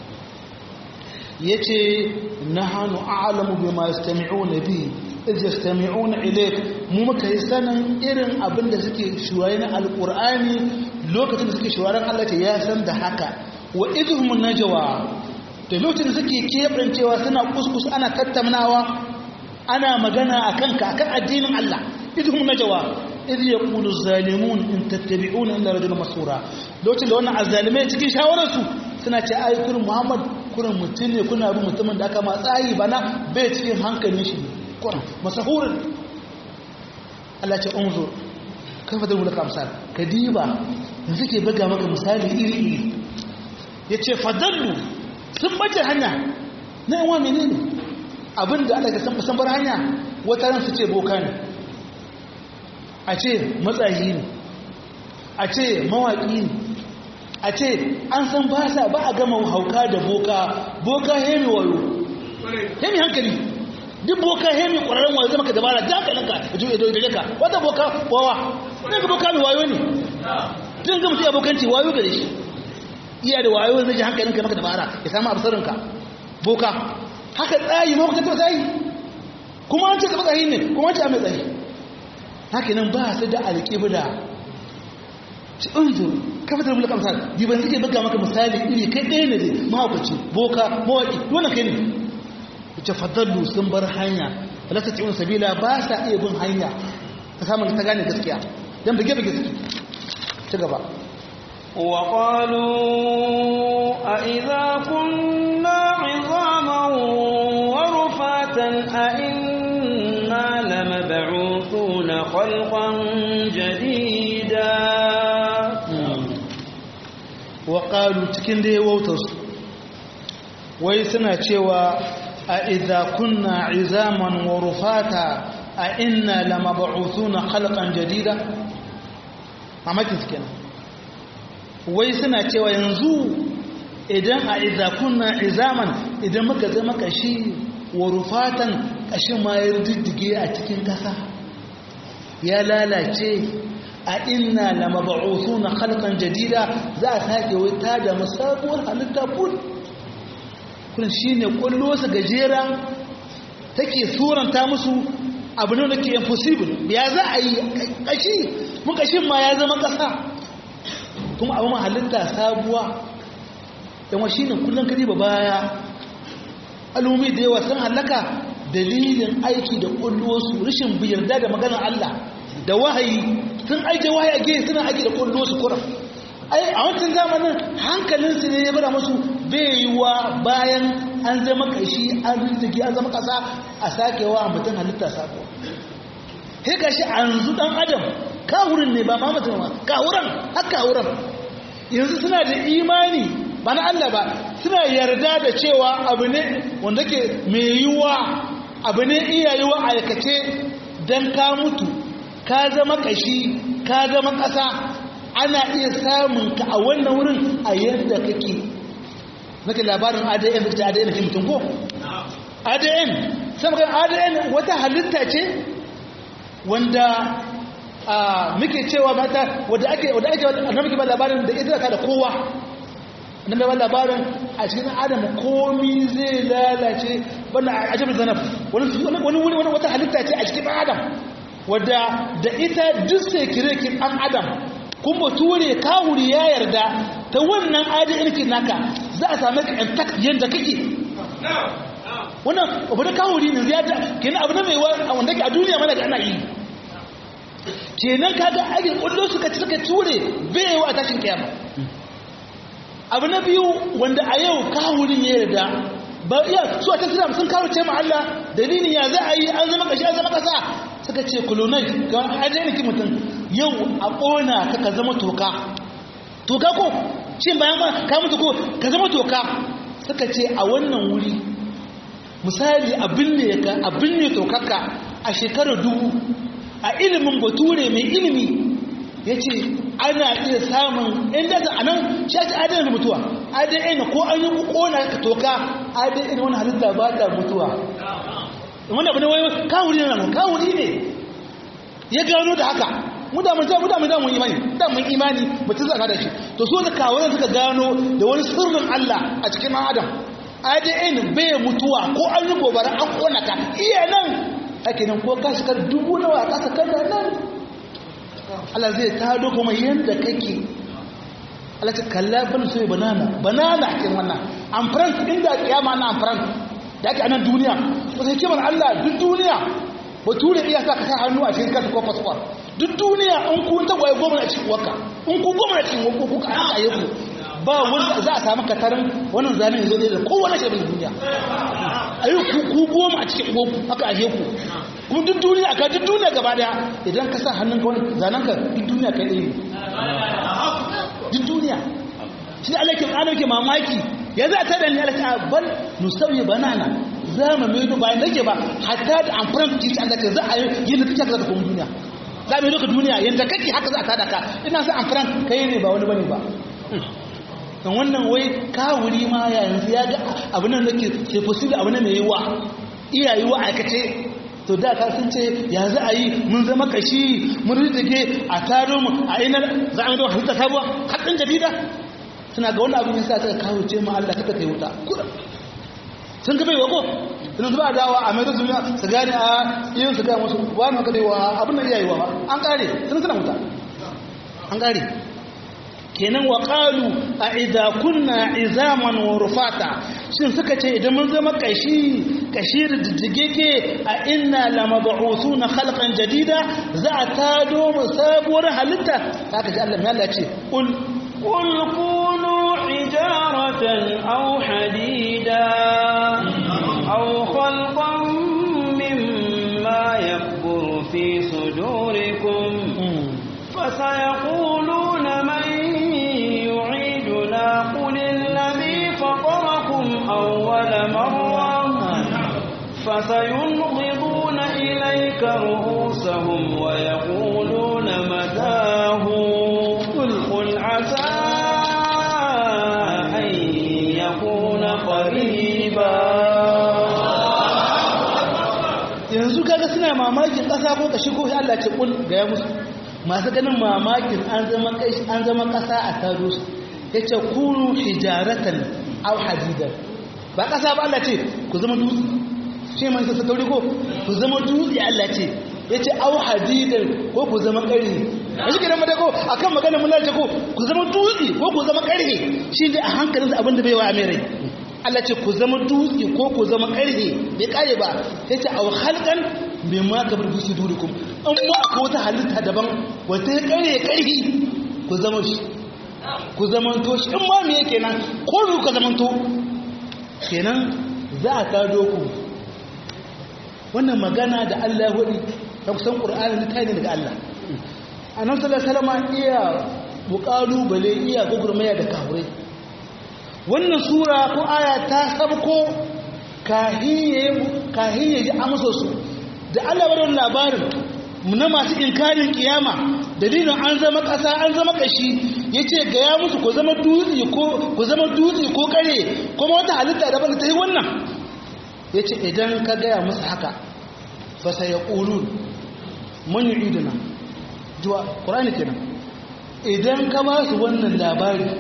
ya ce na hannu a'alamu bai ma yastami'u na biyu iz yastami'una ilayk mu muka yi sanin irin abin da suke shurare na alqur'ani lokacin da suke shuraren Allah ce ya san da haka wa idhum najwa da lokacin da suke kebancewa suna kuskus ana tattaunawa ana magana akan ka akan addinin Allah idhum najwa idh yaqulu az-zalimun in tattabi'una illa rajulan masura lokacin da wannan azzalimai cikin shawararsu suna ce ai kurin Muhammad kurin mutum ne kuna bin mutumin da aka matsayi bana bai cikin hankalin shi kurin masahurin Allah ce unzur kafa da mulka amsal kadiba yanzu ke buga maka misali iri iri yace fadallu sun bace hanya na yawa menene abinda Allah ya san san bar hanya wata ran su ce boka ne a ce matsayi ne a ce mawaki ne a ce an san ba sa ba a gama hauka da boka boka hemi wayo hemi hankali duk boka hemi ƙwararren wayo zama ka dabara da hankalinka da juye da ka wata boka wawa ne ga boka mai wayo ne tun ga mutu abokanci wayo gare shi iya da wayo zai ji hankalinka maka dabara ya samu absarinka boka haka tsayi ma kuka tsayi kuma an ce ka tsayi ne kuma an ce a mai tsayi haka nan ba su da alƙibla ci unzu kafa da mulkan sa diban suke buga maka misali iri kai ɗaya ne dai mahaukaci boka mawaki wannan kai ne ce fadallu sun bar hanya wala ta ti'un sabila ba sa iya bin hanya ta samun ta gane gaskiya dan bige bige suke ci gaba wa qalu a idza kunna 'idhaman wa rufatan a inna lamab'uthuna khalqan jadida wa qalu cikin da wautarsu wai suna cewa a idza kunna 'izaman wa rufata a inna lamab'uthuna khalqan jadida mamakin su kenan wai suna cewa yanzu idan a idza kunna 'izaman idan muka zama kashi wa rufatan kashin ma ya diddige a cikin kasa ya lalace a inna lamab'uthuna khalqan jadida za a sake wata da musabuwar halitta kun kun shine kullo su gajera take suranta musu abu ne da ke impossible ya za a yi kashi mun kashin ma ya zama kasa kuma abu halitta sabuwa yawa shine kullun kadi ba baya alumi da yawa sun halaka dalilin aiki da kullo su rishin biyarda da maganar Allah da wahayi sun aike wahayi a gehe suna aiki da kullo su kura ai a wancan zamanin hankalinsu ne ya bara musu bai yiwa bayan an zama kashi an rinjigi an zama kasa a sakewa mutum halitta sako sai gashi an zu dan adam kawurin ne ba ma mutum ba kawuran har kawuran yanzu suna da imani ba na Allah ba suna yarda da cewa abu ne wanda ke mai yiwa abu ne iya yiwa aikace dan ka mutu ka zama kashi ka zama ƙasa ana iya samun ka a wannan wurin a yadda kake nake labarin A D N da A D N ke mutum ko A D N sai muka A D N wata halitta ce wanda a muke cewa mata wanda ake wanda ake annabi ke ba labarin da ita ka da kowa annabi ba labarin a cikin Adam komai zai lalace bana ajabul zanab wani wani wata halitta ce a cikin Adam wadda da ita duk sai kirekin ɗan adam kuma ture kawuri ya yarda ta wannan adalci naka za a same ka intact yadda kake wannan abu da kawuri ne ziyada kenan abu da mai wanda ke a duniya mana ga ana yi kenan kaga ajin kullu suka suka ture bai wa tashin kiyama abu na biyu wanda a yau kawurin ya yarda ba iya su a tasira sun kawo ce ma Allah dalilin ya za a yi an zama kashi an zama kasa suka ce kulunai ga ajiyarki mutum yau a ƙona ka ka zama toka toka ko shi bayan ma ka mutu ko ka zama toka suka ce a wannan wuri misali abin ne ka abin ne tokaka a shekarar dubu a ilimin bature mai ilimi ya ce ana iya samun inda ta a nan shaci adana da mutuwa adana ko an yi ƙona ka toka adana wani halitta ba ta mutuwa wanda abu ne wai kawuri ne nan kawuri ne ya gano da haka mu da mun ta mu da mun da mun imani da mun imani mutum zaka da shi to so da kawuran suka gano da wani sirrin Allah a cikin adam A D N bai mutuwa ko an yi gobara an kona ka iya nan ake nan ko ka shikar dubu nawa ka saka nan Allah zai tado kuma yanda kake Allah ta kalla ban sai banana banana kin wannan amfran inda kiyama na amfran da ake anan duniya ko sai kimar Allah duk duniya bature iya sa ka sa hannu a cikin kanka ko passport duk duniya in ku ta waye goma a cikin waka in ku goma a cikin waka ku ka aka yi ku ba wanda za a samu katarin wannan zanen yazo da kowanne shi bin duniya ayi ku ku goma a cikin goku aka aje ku kuma duk duniya ka duk duniya gaba daya idan ka sa hannunka wani zanen ka duk duniya kai ɗaya duk duniya shi Allah ke Allah ke mamaki ya za ta da ni Allah ta bal nusawi banana za mu mai duba nake ba hatta da amfran ki Allah ta za a yi da kike da kuma duniya za mu yi duka duniya yanda kake haka za a tada ka ina sa amfran kai ne ba wani bane ba dan wannan wai kawuri ma ya yanzu ya ga abin nan nake sai possible abin nan mai yiwa iyayi wa aikace to da ka sun ce ya za a yi mun zama kashi mun rijige a taro mu a ina za a yi da halitta sabuwa haɗin jadida suna ga wannan abin yasa ta kawo ce mu Allah kaka kai wuta sun ga bai wako idan zuba dawa a mai da su su gane a yin su ga musu wani ka daiwa abin da iyayi wa an kare sun suna wuta an kare kenan wa qalu a idza kunna izaman wa rufata shin suka ce idan mun zama kashi kashi da jijjigeke a inna lamab'uthuna khalqan jadida za ta do mu sabuwar halitta haka ji Allah ya Allah ce qul qul kunu hijaratan aw hadida aw khalqan mimma yakburu fi sudurikum fasayaquluna man قل الذي فطركم أول مرة فسينغضون إليك رؤوسهم ويقولون متاه قل عسى أن يكون قريبا yanzu kaga suna mamakin ƙasa ko kashi ko Allah ce kul ga ya musu masu ganin mamakin an zama kashi an zama ƙasa a taro su ya ce kunu hijaratan au hadidan ba ƙasa ba Allah ce ku zama dutse shi man sa tauri ko ku zama dutse Allah ce ya ce au hadidan ko ku zama ƙarhe ya shi gidan madako a kan magana mun lalace ko ku zama dutse ko ku zama ƙarhe shi ne a hankalinsa abin da bai wa amirai Allah ce ku zama dutse ko ku zama ƙarhe bai ƙare ba ya ce au halkan bai ma ka bar su durikum an ma akwai wata halitta daban wata ya ƙarhe ƙarhi ku zama shi ku zamanto shi in ma me yake nan ko ku ka zamanto kenan za a tado ku wannan magana da Allah ya hudi ta kusan Qur'ani ne kai ne daga Allah annabi sallallahu alaihi wasallam iya buƙalu bale iya gugurmaya da kafirai wannan sura ko aya ta sabko kahiye kahiye ji amsa su da Allah ya bada labarin na masu inkarin kiyama dalilin an zama ƙasa an zama ƙashi ya ce ga ya musu ku zama dutse ko zama dutse ko kare kuma wata halitta daban da ta yi wannan ya ce idan ka gaya musu haka fa sai ya ƙulu man yi idina juwa ƙorani kenan idan ka ba su wannan labari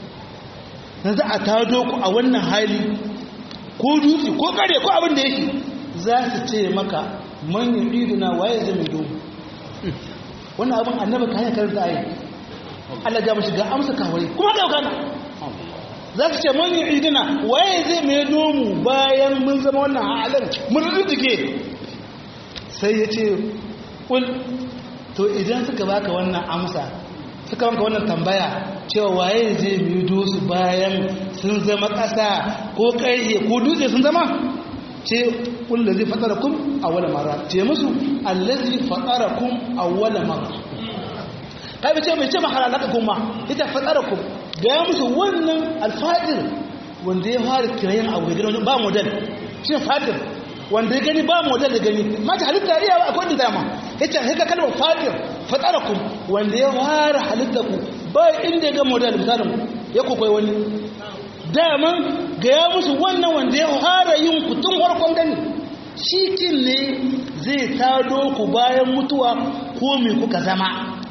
na za a tado ku a wannan hali ko dutse ko kare ko abin da yake za su ce maka man yi idina waye zai mai dogo wannan abin annaba ka hanyar karanta ayi Allah ya mashi ga amsa kawai kuma da kana za su ce man yi idina waye zai mai domu bayan mun zama wannan halin mun rizike sai ya ce kul to idan suka baka wannan amsa suka baka wannan tambaya cewa waye zai mai dosu bayan sun zama ƙasa ko ƙarhe ko dutse sun zama ce kullazi fatarakum awwala marra ce musu allazi fatarakum awwala marra kai bace mai ce mahalalaka kuma ita fatarakum ga ya musu wannan alfadir wanda ya fara kirayen abu da gani ba model shi fadir wanda ya gani ba model da gani mata halitta iya akwai da dama yace haka kalmar fadir fatarakum wanda ya fara halitta ku ba inda ga model misalin ya kokoi wani daman gaya musu wannan wanda ya fara yin kutun farkon gani shi kin ne zai tado ku bayan mutuwa ko me kuka zama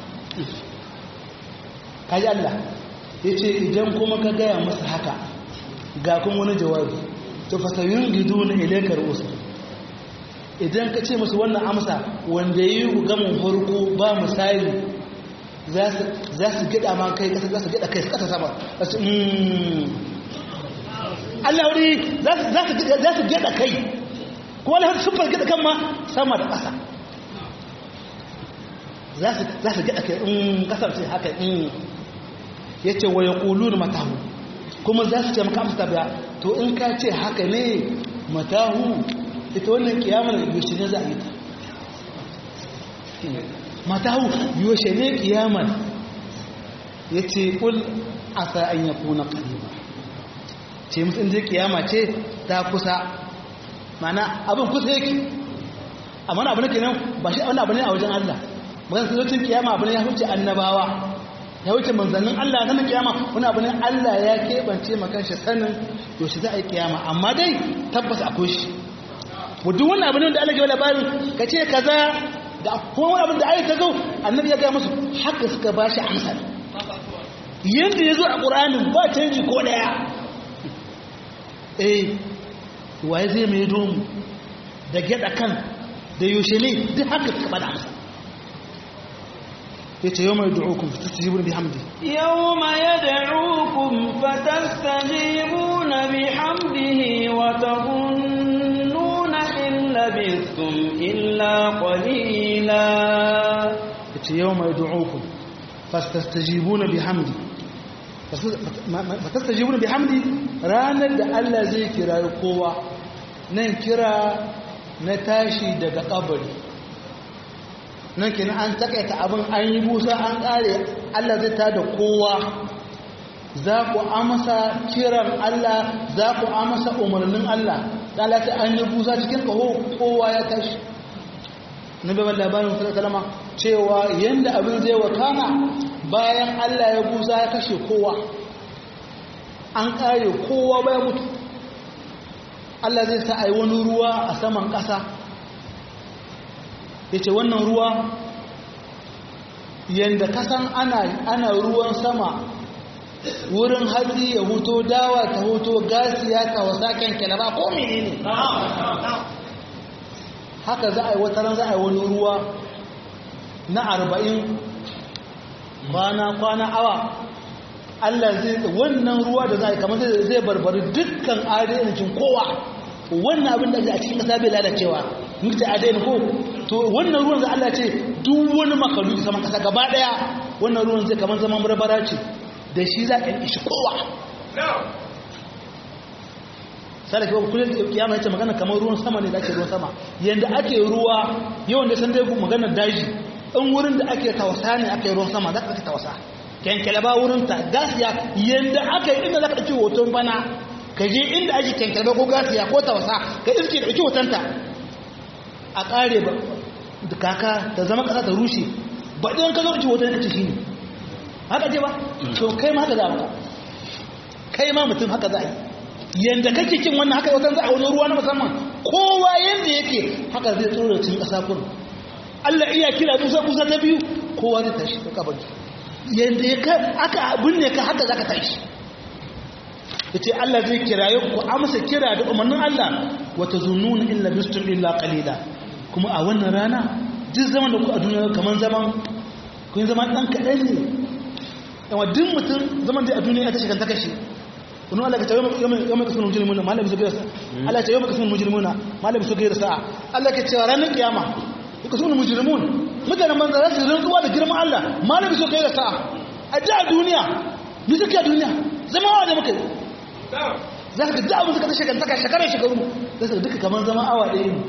kaji Allah ya ce idan kuma ka gaya musu haka ga kuma wani jawabi to fasayun gidu na ilaikar usul idan ka ce musu wannan amsa wanda ya yi ku gamin farko ba misali za su gida ma kai za su gida kai su kasa sama Allah wuri za su gida kai kuma da sufar gida kan ma sama da ƙasa za su za su ga ake in kasance haka in yace wa yaquluna matahu kuma za su ce maka amsa biya to in ka ce haka ne matahu ita wannan kiyamar yaushe ne za a yi ta matahu yaushe ne kiyamar yace kul asa an yakuna qariba ce musu inda kiyama ce ta kusa mana abin kusa yake amma abu ne kenan ba shi wani abu ne a wajen Allah magana sai kiyama abu ne ya huce annabawa ya wuce manzannin Allah sanin kiyama wani abu ne Allah ya keɓance maka shi sanin yaushe za a yi kiyama amma dai tabbas akwai shi duk wani abu ne da Allah ya labarin ka ce kaza da kuma wani abin da ayi ta zo annabi ya ga musu haka suka ba shi amsa yanda ya zo a Qur'anin ba canji ko daya eh waye zai mai domu da geda kan da yaushe ne duk haka suka ba da amsa yace yawma yad'ukum fatastajibuna bihamdi yawma yad'ukum fatastajibuna bihamdihi wa taqunnuna in labithum illa qalila yace yawma yad'ukum fatastajibuna bihamdi fatastajibuna bihamdi ranar da Allah zai kira kowa nan kira na tashi daga kabari nan kenan an takaita abin an yi busa an kare Allah zai tada kowa za ku amsa kiran Allah za ku amsa umarnin Allah Allah ta an yi busa cikin kaho kowa ya tashi nabi labarin sallama cewa yanda abin zai wakana bayan Allah ya busa ya kashe kowa an kare kowa bai mutu Allah zai sa ai wani ruwa a saman ƙasa ya ce wannan ruwa yadda kasan ana, ana ruwan sama wurin hatsi ya huto dawa ta huto gasiya ta wasa kyankyana ba ko mene ne haka za a yi wataran za a yi wani ruwa na arba'in kwana kwana awa Allah zai wannan ruwa da za a yi kamar zai barbari dukkan adalcin kowa wannan abin da a cikin ƙasa bai lalacewa mutu adalci ko to wannan ruwan za Allah ce duk wani makalu saman ƙasa gaba ɗaya wannan ruwan zai kamar zaman barbara ce da shi za a yi shi kowa sai da kullum kiyama yace magana kamar ruwan sama ne da ake ruwan sama yanda ake ruwa yawan da san dai maganar daji in wurin da ake tawasa ne ake ruwan sama za ka tawasa kenkele ba wurin ta gasiya yanda aka yi inda za ka ɗauki hoton bana ka je inda ake kenkele ko gasiya ko tawasa ka iske ɗauki hotonta a ƙare ba da kaka ta zama ƙasa ta rushe ba ɗin ka zo ɗauki hoton ka ce shi ne haka ce ba to kai ma haka za maka kai ma mutum haka za a yi yanda kake kin wannan haka wata za a wani ruwa na musamman kowa yanda yake haka zai tsoro cin ƙasa kun Allah iya kira kusa kusa ta biyu kowa zai tashi ka kabari yanda ya aka binne ka haka zaka tashi yace Allah zai kiraye ku amsa kira da umarnin Allah wa tazunnuna illa bistum illa qalila kuma a wannan rana duk zaman da ku a duniya kaman zaman kun zaman dan kadan ne yawa duk mutum zaman da a duniya ta shiga ta kashi kun Allah ka tawo yau kasmul mujrimuna malam su gaira Allah ta yau kasmul mujrimuna malam su gaira sa'a Allah ka ce ranar kiyama kasmul mujrimun mutanen banza za su rantsuwa da girman Allah malam su gaira sa'a a da duniya ni suke a duniya zama wa da muka yi za ka da abin suka ta shiga ta shekarar shekaru za su duka kamar zama awa ɗaya ne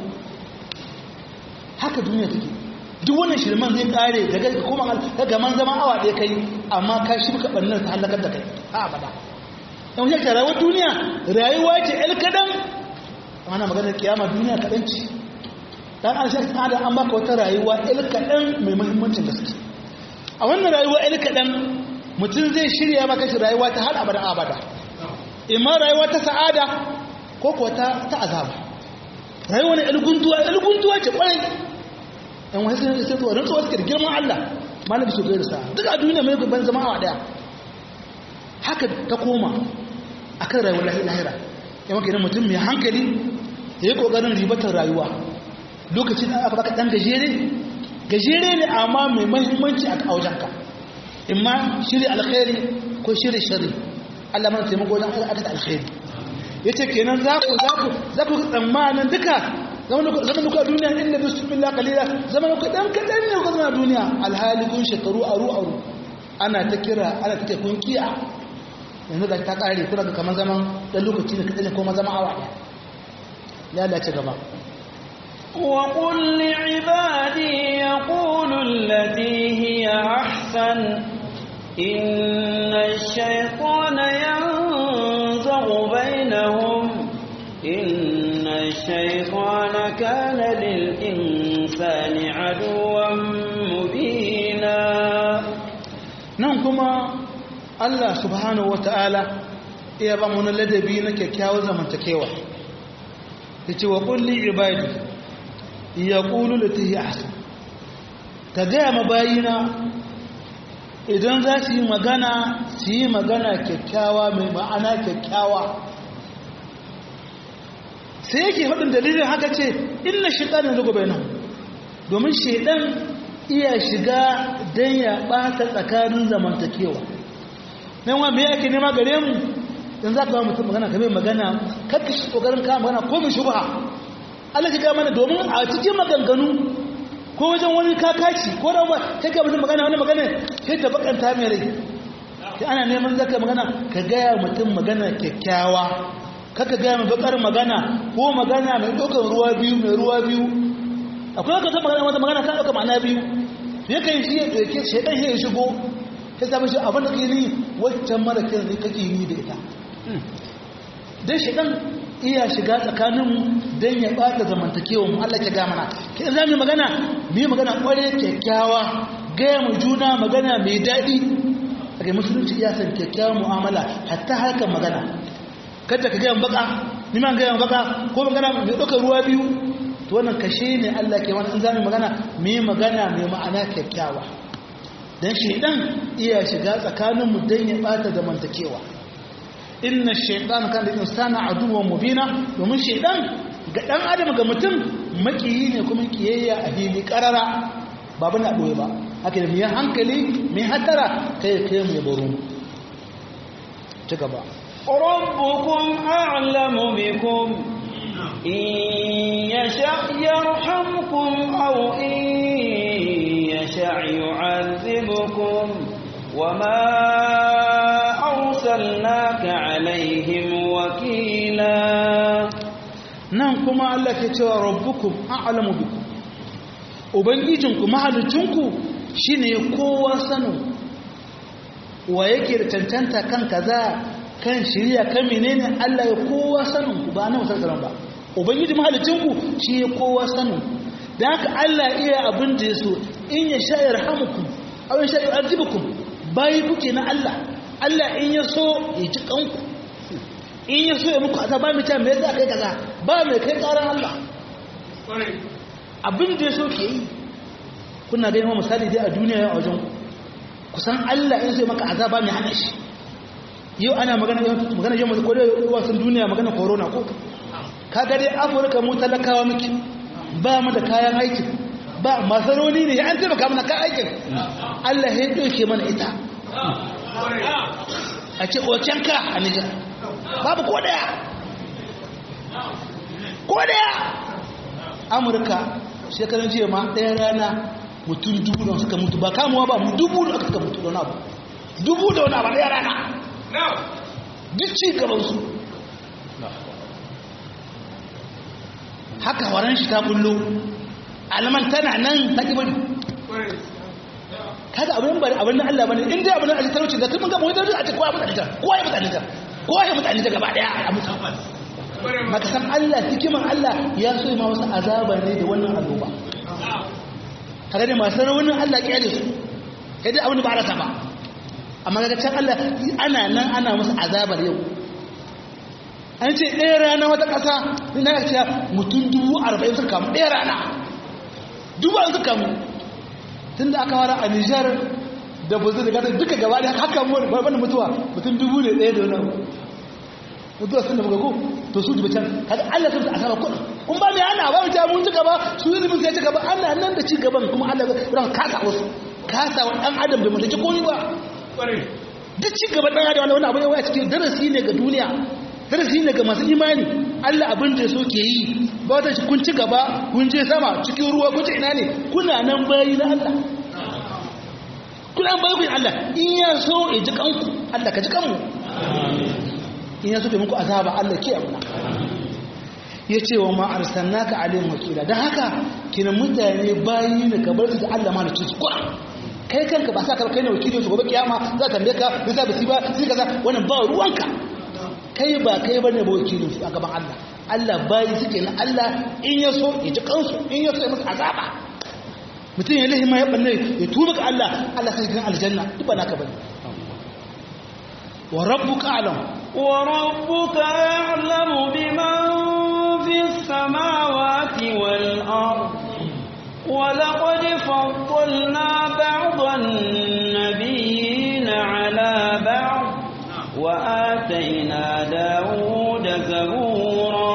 haka duniya take duk wannan shirman zai kare daga kuma daga man zama awa ɗaya kai amma ka shi muka ɓannar ta halakar da kai a abada yan wajen rayuwar duniya rayuwa ce el kaɗan ana maganar kiyama duniya kaɗan ce dan an shaƙi da an baka wata rayuwa el kaɗan mai muhimmancin gaske a wannan rayuwa el kaɗan mutum zai shirya maka shi rayuwa ta har abada abada imma rayuwa ta sa'ada ko kuwa ta azaba rayuwa ne el gunduwa el gunduwa ce kwarai yan wasu sai sai tsoron tsoron suke da girman Allah malabi su gaira sa duk a duniya mai ban zama awa daya haka ta koma akan rayuwar lahira yan wakilin mutum mai hankali da ya kokarin ribatar rayuwa lokacin da aka baka dan gajere gajere ne amma mai mahimmanci a wajenka imma shiri alkhairi ko shiri shari Allah mana taimako wajen aikata alkhairi yace kenan za ku za ku za ku tsammanin duka zaman ku a duniya inda bismillah qalila zaman ku dan kadan ne ku zama duniya alhali kun shekaru aru aru ana ta kira ana ta kun kiya yanzu da ta kare kuna ga kamar zaman dan lokaci ne kadan ko zama awa ya dace gaba وقل لعبادي يقولوا التي هي أحسن إن الشيطان ينزغ بينهم إن الشيطان كان للإنسان عدوا مبينا ننكما الله سبحانه وتعالى يبامون الذي كيكاو زمن تكيوه yace wa qul li ibadi yaqulu lati hi ahsan ka ga mabayina idan za su yi magana su yi magana kyakkyawa mai ma'ana kyakkyawa sai yake faɗin dalilin haka ce inna shaytana zugo bainahu domin shaydan iya shiga dan ya bata tsakanin zamantakewa nan wa me yake nema gare mu dan za ka mutum magana kamar magana kakka shi kokarin ka magana ko mai shubha Allah ya ga mana domin a cikin maganganu ko wajen wani kakaci ko da ba kai ka mutum magana wani magana sai ta bakanta mai rai sai ana neman zaka magana ka ga mutum magana kyakkyawa kaka ga mai bakar magana ko magana mai dokar ruwa biyu mai ruwa biyu akwai ka ta magana wata magana ta dauka ma'ana biyu yake shi ya doke shedan ya shigo sai ta mishi abin da kake ni waccan mara kin ne kake ni da ita dan shedan iya shiga tsakanin dan ya bata zamantakewa mu Allah ya ga mana kin za mu magana mu yi magana kware kyakkyawa ga mu juna magana mai dadi daga musulunci ya san kyakkyawan mu'amala hatta harkar magana kada ka ga baka ni ma ga baka ko magana mai doka ruwa biyu to wannan kashe ne Allah ke wannan za mu magana mu yi magana mai ma'ana kyakkyawa dan shedan iya shiga tsakanin mu dan ya bata zamantakewa inna shaytana kana lil insani aduwwan mubina domin shaytan ga dan adam ga mutum makiyi ne kuma kiyayya a hili karara babu na doye ba haka da miyan hankali mai hatara kai kai mu baro ci gaba rabbukum a'lamu bikum in yasha yarhamkum aw in yasha yu'adhibukum wama arsalnaka alaihim wakila nan kuma Allah ke cewa rabbukum a'lamu bikum ubangijinku mahalicinku shine kowa sanin wa yake da tantanta kan kaza kan shiriya kan menene Allah ya kowa sanin ku ba nan musallan ba ubangiji mahalicinku shi ya kowa sanin dan haka Allah iya abin da yaso in ya sha yarhamukum aw in sha yu'adhibukum bai kuke na Allah Allah in ya so ya ji kanku in ya so ya muku azaba mai ta me yasa kai kaza ba mai kai karan Allah abin da ya so ke yi kuna ga yawan misali dai a duniya yau a wajen kusan Allah in so ya maka azaba mai hana shi yau ana magana magana yau ko dai wasan duniya magana corona ko kaga dai Afirka mu talakawa muke ba mu da kayan aiki ba masaroni ne an taimaka mana kayan aikin Allah ya doke mana ita a ce ocenka a Nijar babu ko daya ko daya Amurka shekarun jiya ma ɗaya rana mutum dubu da suka mutu ba kamuwa ba mu dubu da suka mutu da wani abu dubu da wani abu ɗaya rana duk ci gabansu haka waran shi ta kullo alaman tana nan ta ƙi bari kaga abin bari abin Allah bane in dai abin Allah talauci da kuma ga mu da a ce kowa mutane ta kowa mutane ta kowa mutane ta gaba daya a mutu maka san Allah hikiman Allah ya so ma wasu azaba ne da wannan annoba kaga dai masu raunin Allah kiyade su kai dai abin ba rasa ba amma kaga can Allah ana nan ana musu azabar yau an ce ɗaya rana wata ƙasa ina ya ce mutum dubu arba'in suka kamu ɗaya rana dubu an suka kamu tun da aka wara a Nijar da buzu da gata duka gaba da haka wani mutuwa mutum dubu ne ɗaya da wani mutuwa sun da buga ko to su duba can kaga Allah sun a sama kuɗin kun ba mai ana ba mutum mun ci gaba su yi zubin sai ci gaba ana nan da ci gaban kuma Allah ran kasa wasu kasa wa ɗan adam bai mutaki komi ba duk ci gaban ɗan adam wani abu ya cikin darasi ne ga duniya darasi ne ga masu imani Allah abin da so ke yi ba ta kun ci gaba kun je sama cikin ruwa kun ce ina ne kuna nan bayi na Allah kuna bayi kun Allah in ya so ya ji kanku Allah ka ji kanmu in ya so ke muku azaba Allah ke abu ya ce wa ma arsalnaka alaihim wakila dan haka kina mutane bayi ne ka bar su da Allah ma da su kuwa kai kanka ba sa ka kai ne wakilin su gobe kiyama za ta tambaye ka bisa bisi ba sai kaza wannan ba ruwanka kai ba kai bane ba wakilin su a gaban Allah Allah bayi suke na Allah in ya so ya ji kansu in ya so ya musu azaba mutum ya lahima ya banne ya tuba ga Allah Allah sai ga aljanna duk ba naka bane wa rabbuka a'lam wa rabbuka ya'lamu biman fis samawati wal ard wa laqad faddalna ba'dhan nabiyina 'ala ba'd wa atayna Dawuda zabura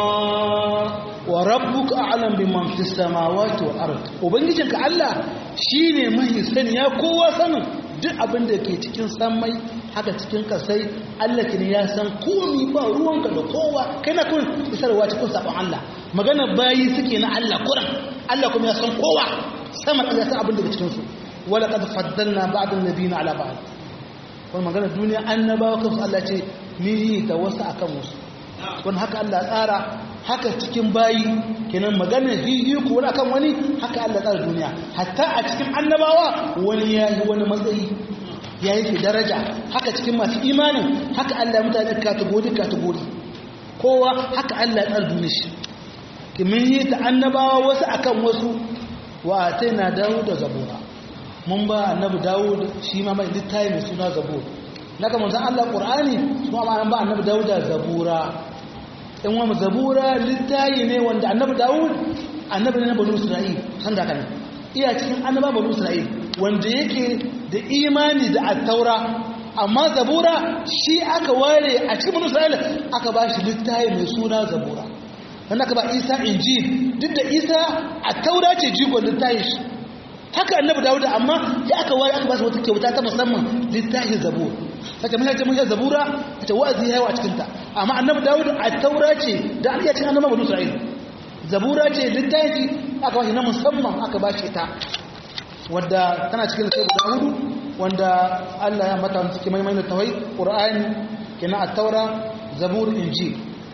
wa rabbuka a'lam biman fis samawati wal ard ubangijinka Allah shine mai sani ya kowa sanin duk abin da ke cikin samai haka cikin kasai Allah kin ya san komai ba ruwanka da kowa kai na kun isarwa cikin sabon Allah magana bayi suke na Allah Qur'an Allah kuma ya san kowa sama Allah san abin da ke cikin su wala qad faddalna ba'd an-nabiyina ala ba'd wannan magana duniya annabawa kansu Allah ce ni da wasu akan wasu wannan haka Allah tsara haka cikin bayi kenan magana hihi ku wani akan wani haka Allah tsara duniya hatta a cikin annabawa wani yayi wani matsayi yayi fi daraja haka cikin masu imanin haka Allah mutane kategori kategori kowa haka Allah tsara duniya shi kimin yi ta annabawa wasu akan wasu wa ataina Dawud da Zabura mun ba annabi Dawud shi ma mai littafi mai suna Zabur naka manzon Allah Qur'ani kuma ma an ba annabi Dawud da Zabura in wa Zabura littafi ne wanda annabi Dawud annabi ne na Bani Isra'il san da kana iya cikin annaba Bani Isra'il wanda yake da imani da at-Taura amma Zabura shi aka ware a cikin Bani Isra'il aka ba shi littafi mai suna Zabura dan aka ba Isa Injil duk da Isa at-Taura ce jigon littafi shi haka annabi Dawud amma ya aka ware aka ba shi wata kyauta ta musamman littafi Zabur sake mun ce mun ga Zabura ta wa'azi yayi a cikin ta amma annabi Dawud at-Taura ce da Allah ya ce annabi Bani Isra'il Zabura ce littafi aka ba shi na musamman aka ba shi ta wanda tana cikin littafi Dawud wanda Allah ya mata suke mai mai tawai Qur'ani kenan at-Taura Zabur Injil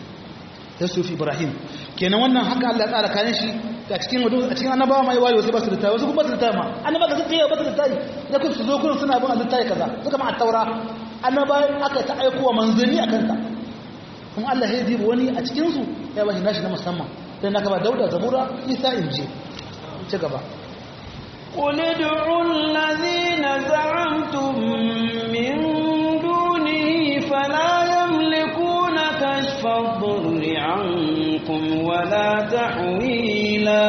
Yusuf Ibrahim kenan wannan haka Allah ya tsara kayan shi a cikin wadu a cikin annabawa mai wayo wasu ba su littafi wasu kuma ba su littafi ma annabawa ka sai ba su littafi da kuma su zo kullun suna bin littafi kaza suka ma at-Taura annabawa aka ta aiko wa manzanni akan ta kuma Allah ya dibi wani a cikin su ya bashi nashi na musamman dan naka ba Dauda Zabura Isa Injil ci gaba قل ادعوا الذين زعمتم من دونه فلا يملكون كشف الضر عنكم ولا تحويلا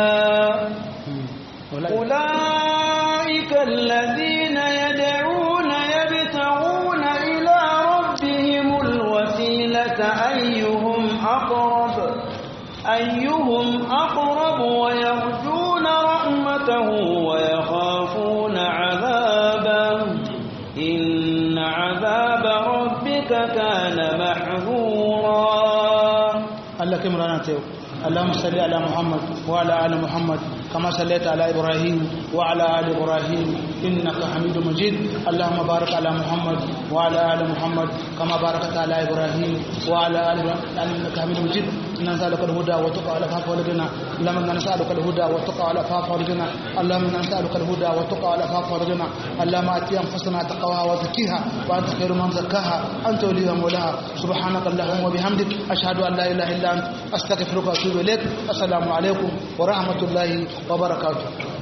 أولئك الذين يدعون يبتغون إلى ربهم الوسيلة أيهم أقرب أيهم أقرب ويرجون رحمته ويخافون عذابه إن عذاب ربك كان محذورا الله كم رانا تيو اللهم صل على محمد وعلى آل محمد كما صليت على إبراهيم وعلى آل إبراهيم إنك حميد مجيد اللهم بارك على محمد وعلى آل محمد كما باركت على إبراهيم وعلى آل إبراهيم إنك حميد مجيد إنا نسألك الهدى والتقى والعفاف والغنى اللهم إنا نسألك الهدى والتقى والعفاف والغنى اللهم إنا نسألك الهدى والتقى والعفاف والغنى اللهم آت أنفسنا تقواها وزكيها وأنت خير من زكاها أنت وليها مولاها سبحانك اللهم وبحمدك أشهد أن لا إله إلا أنت أستغفرك وأتوب إليك السلام عليكم ورحمة الله وبركاته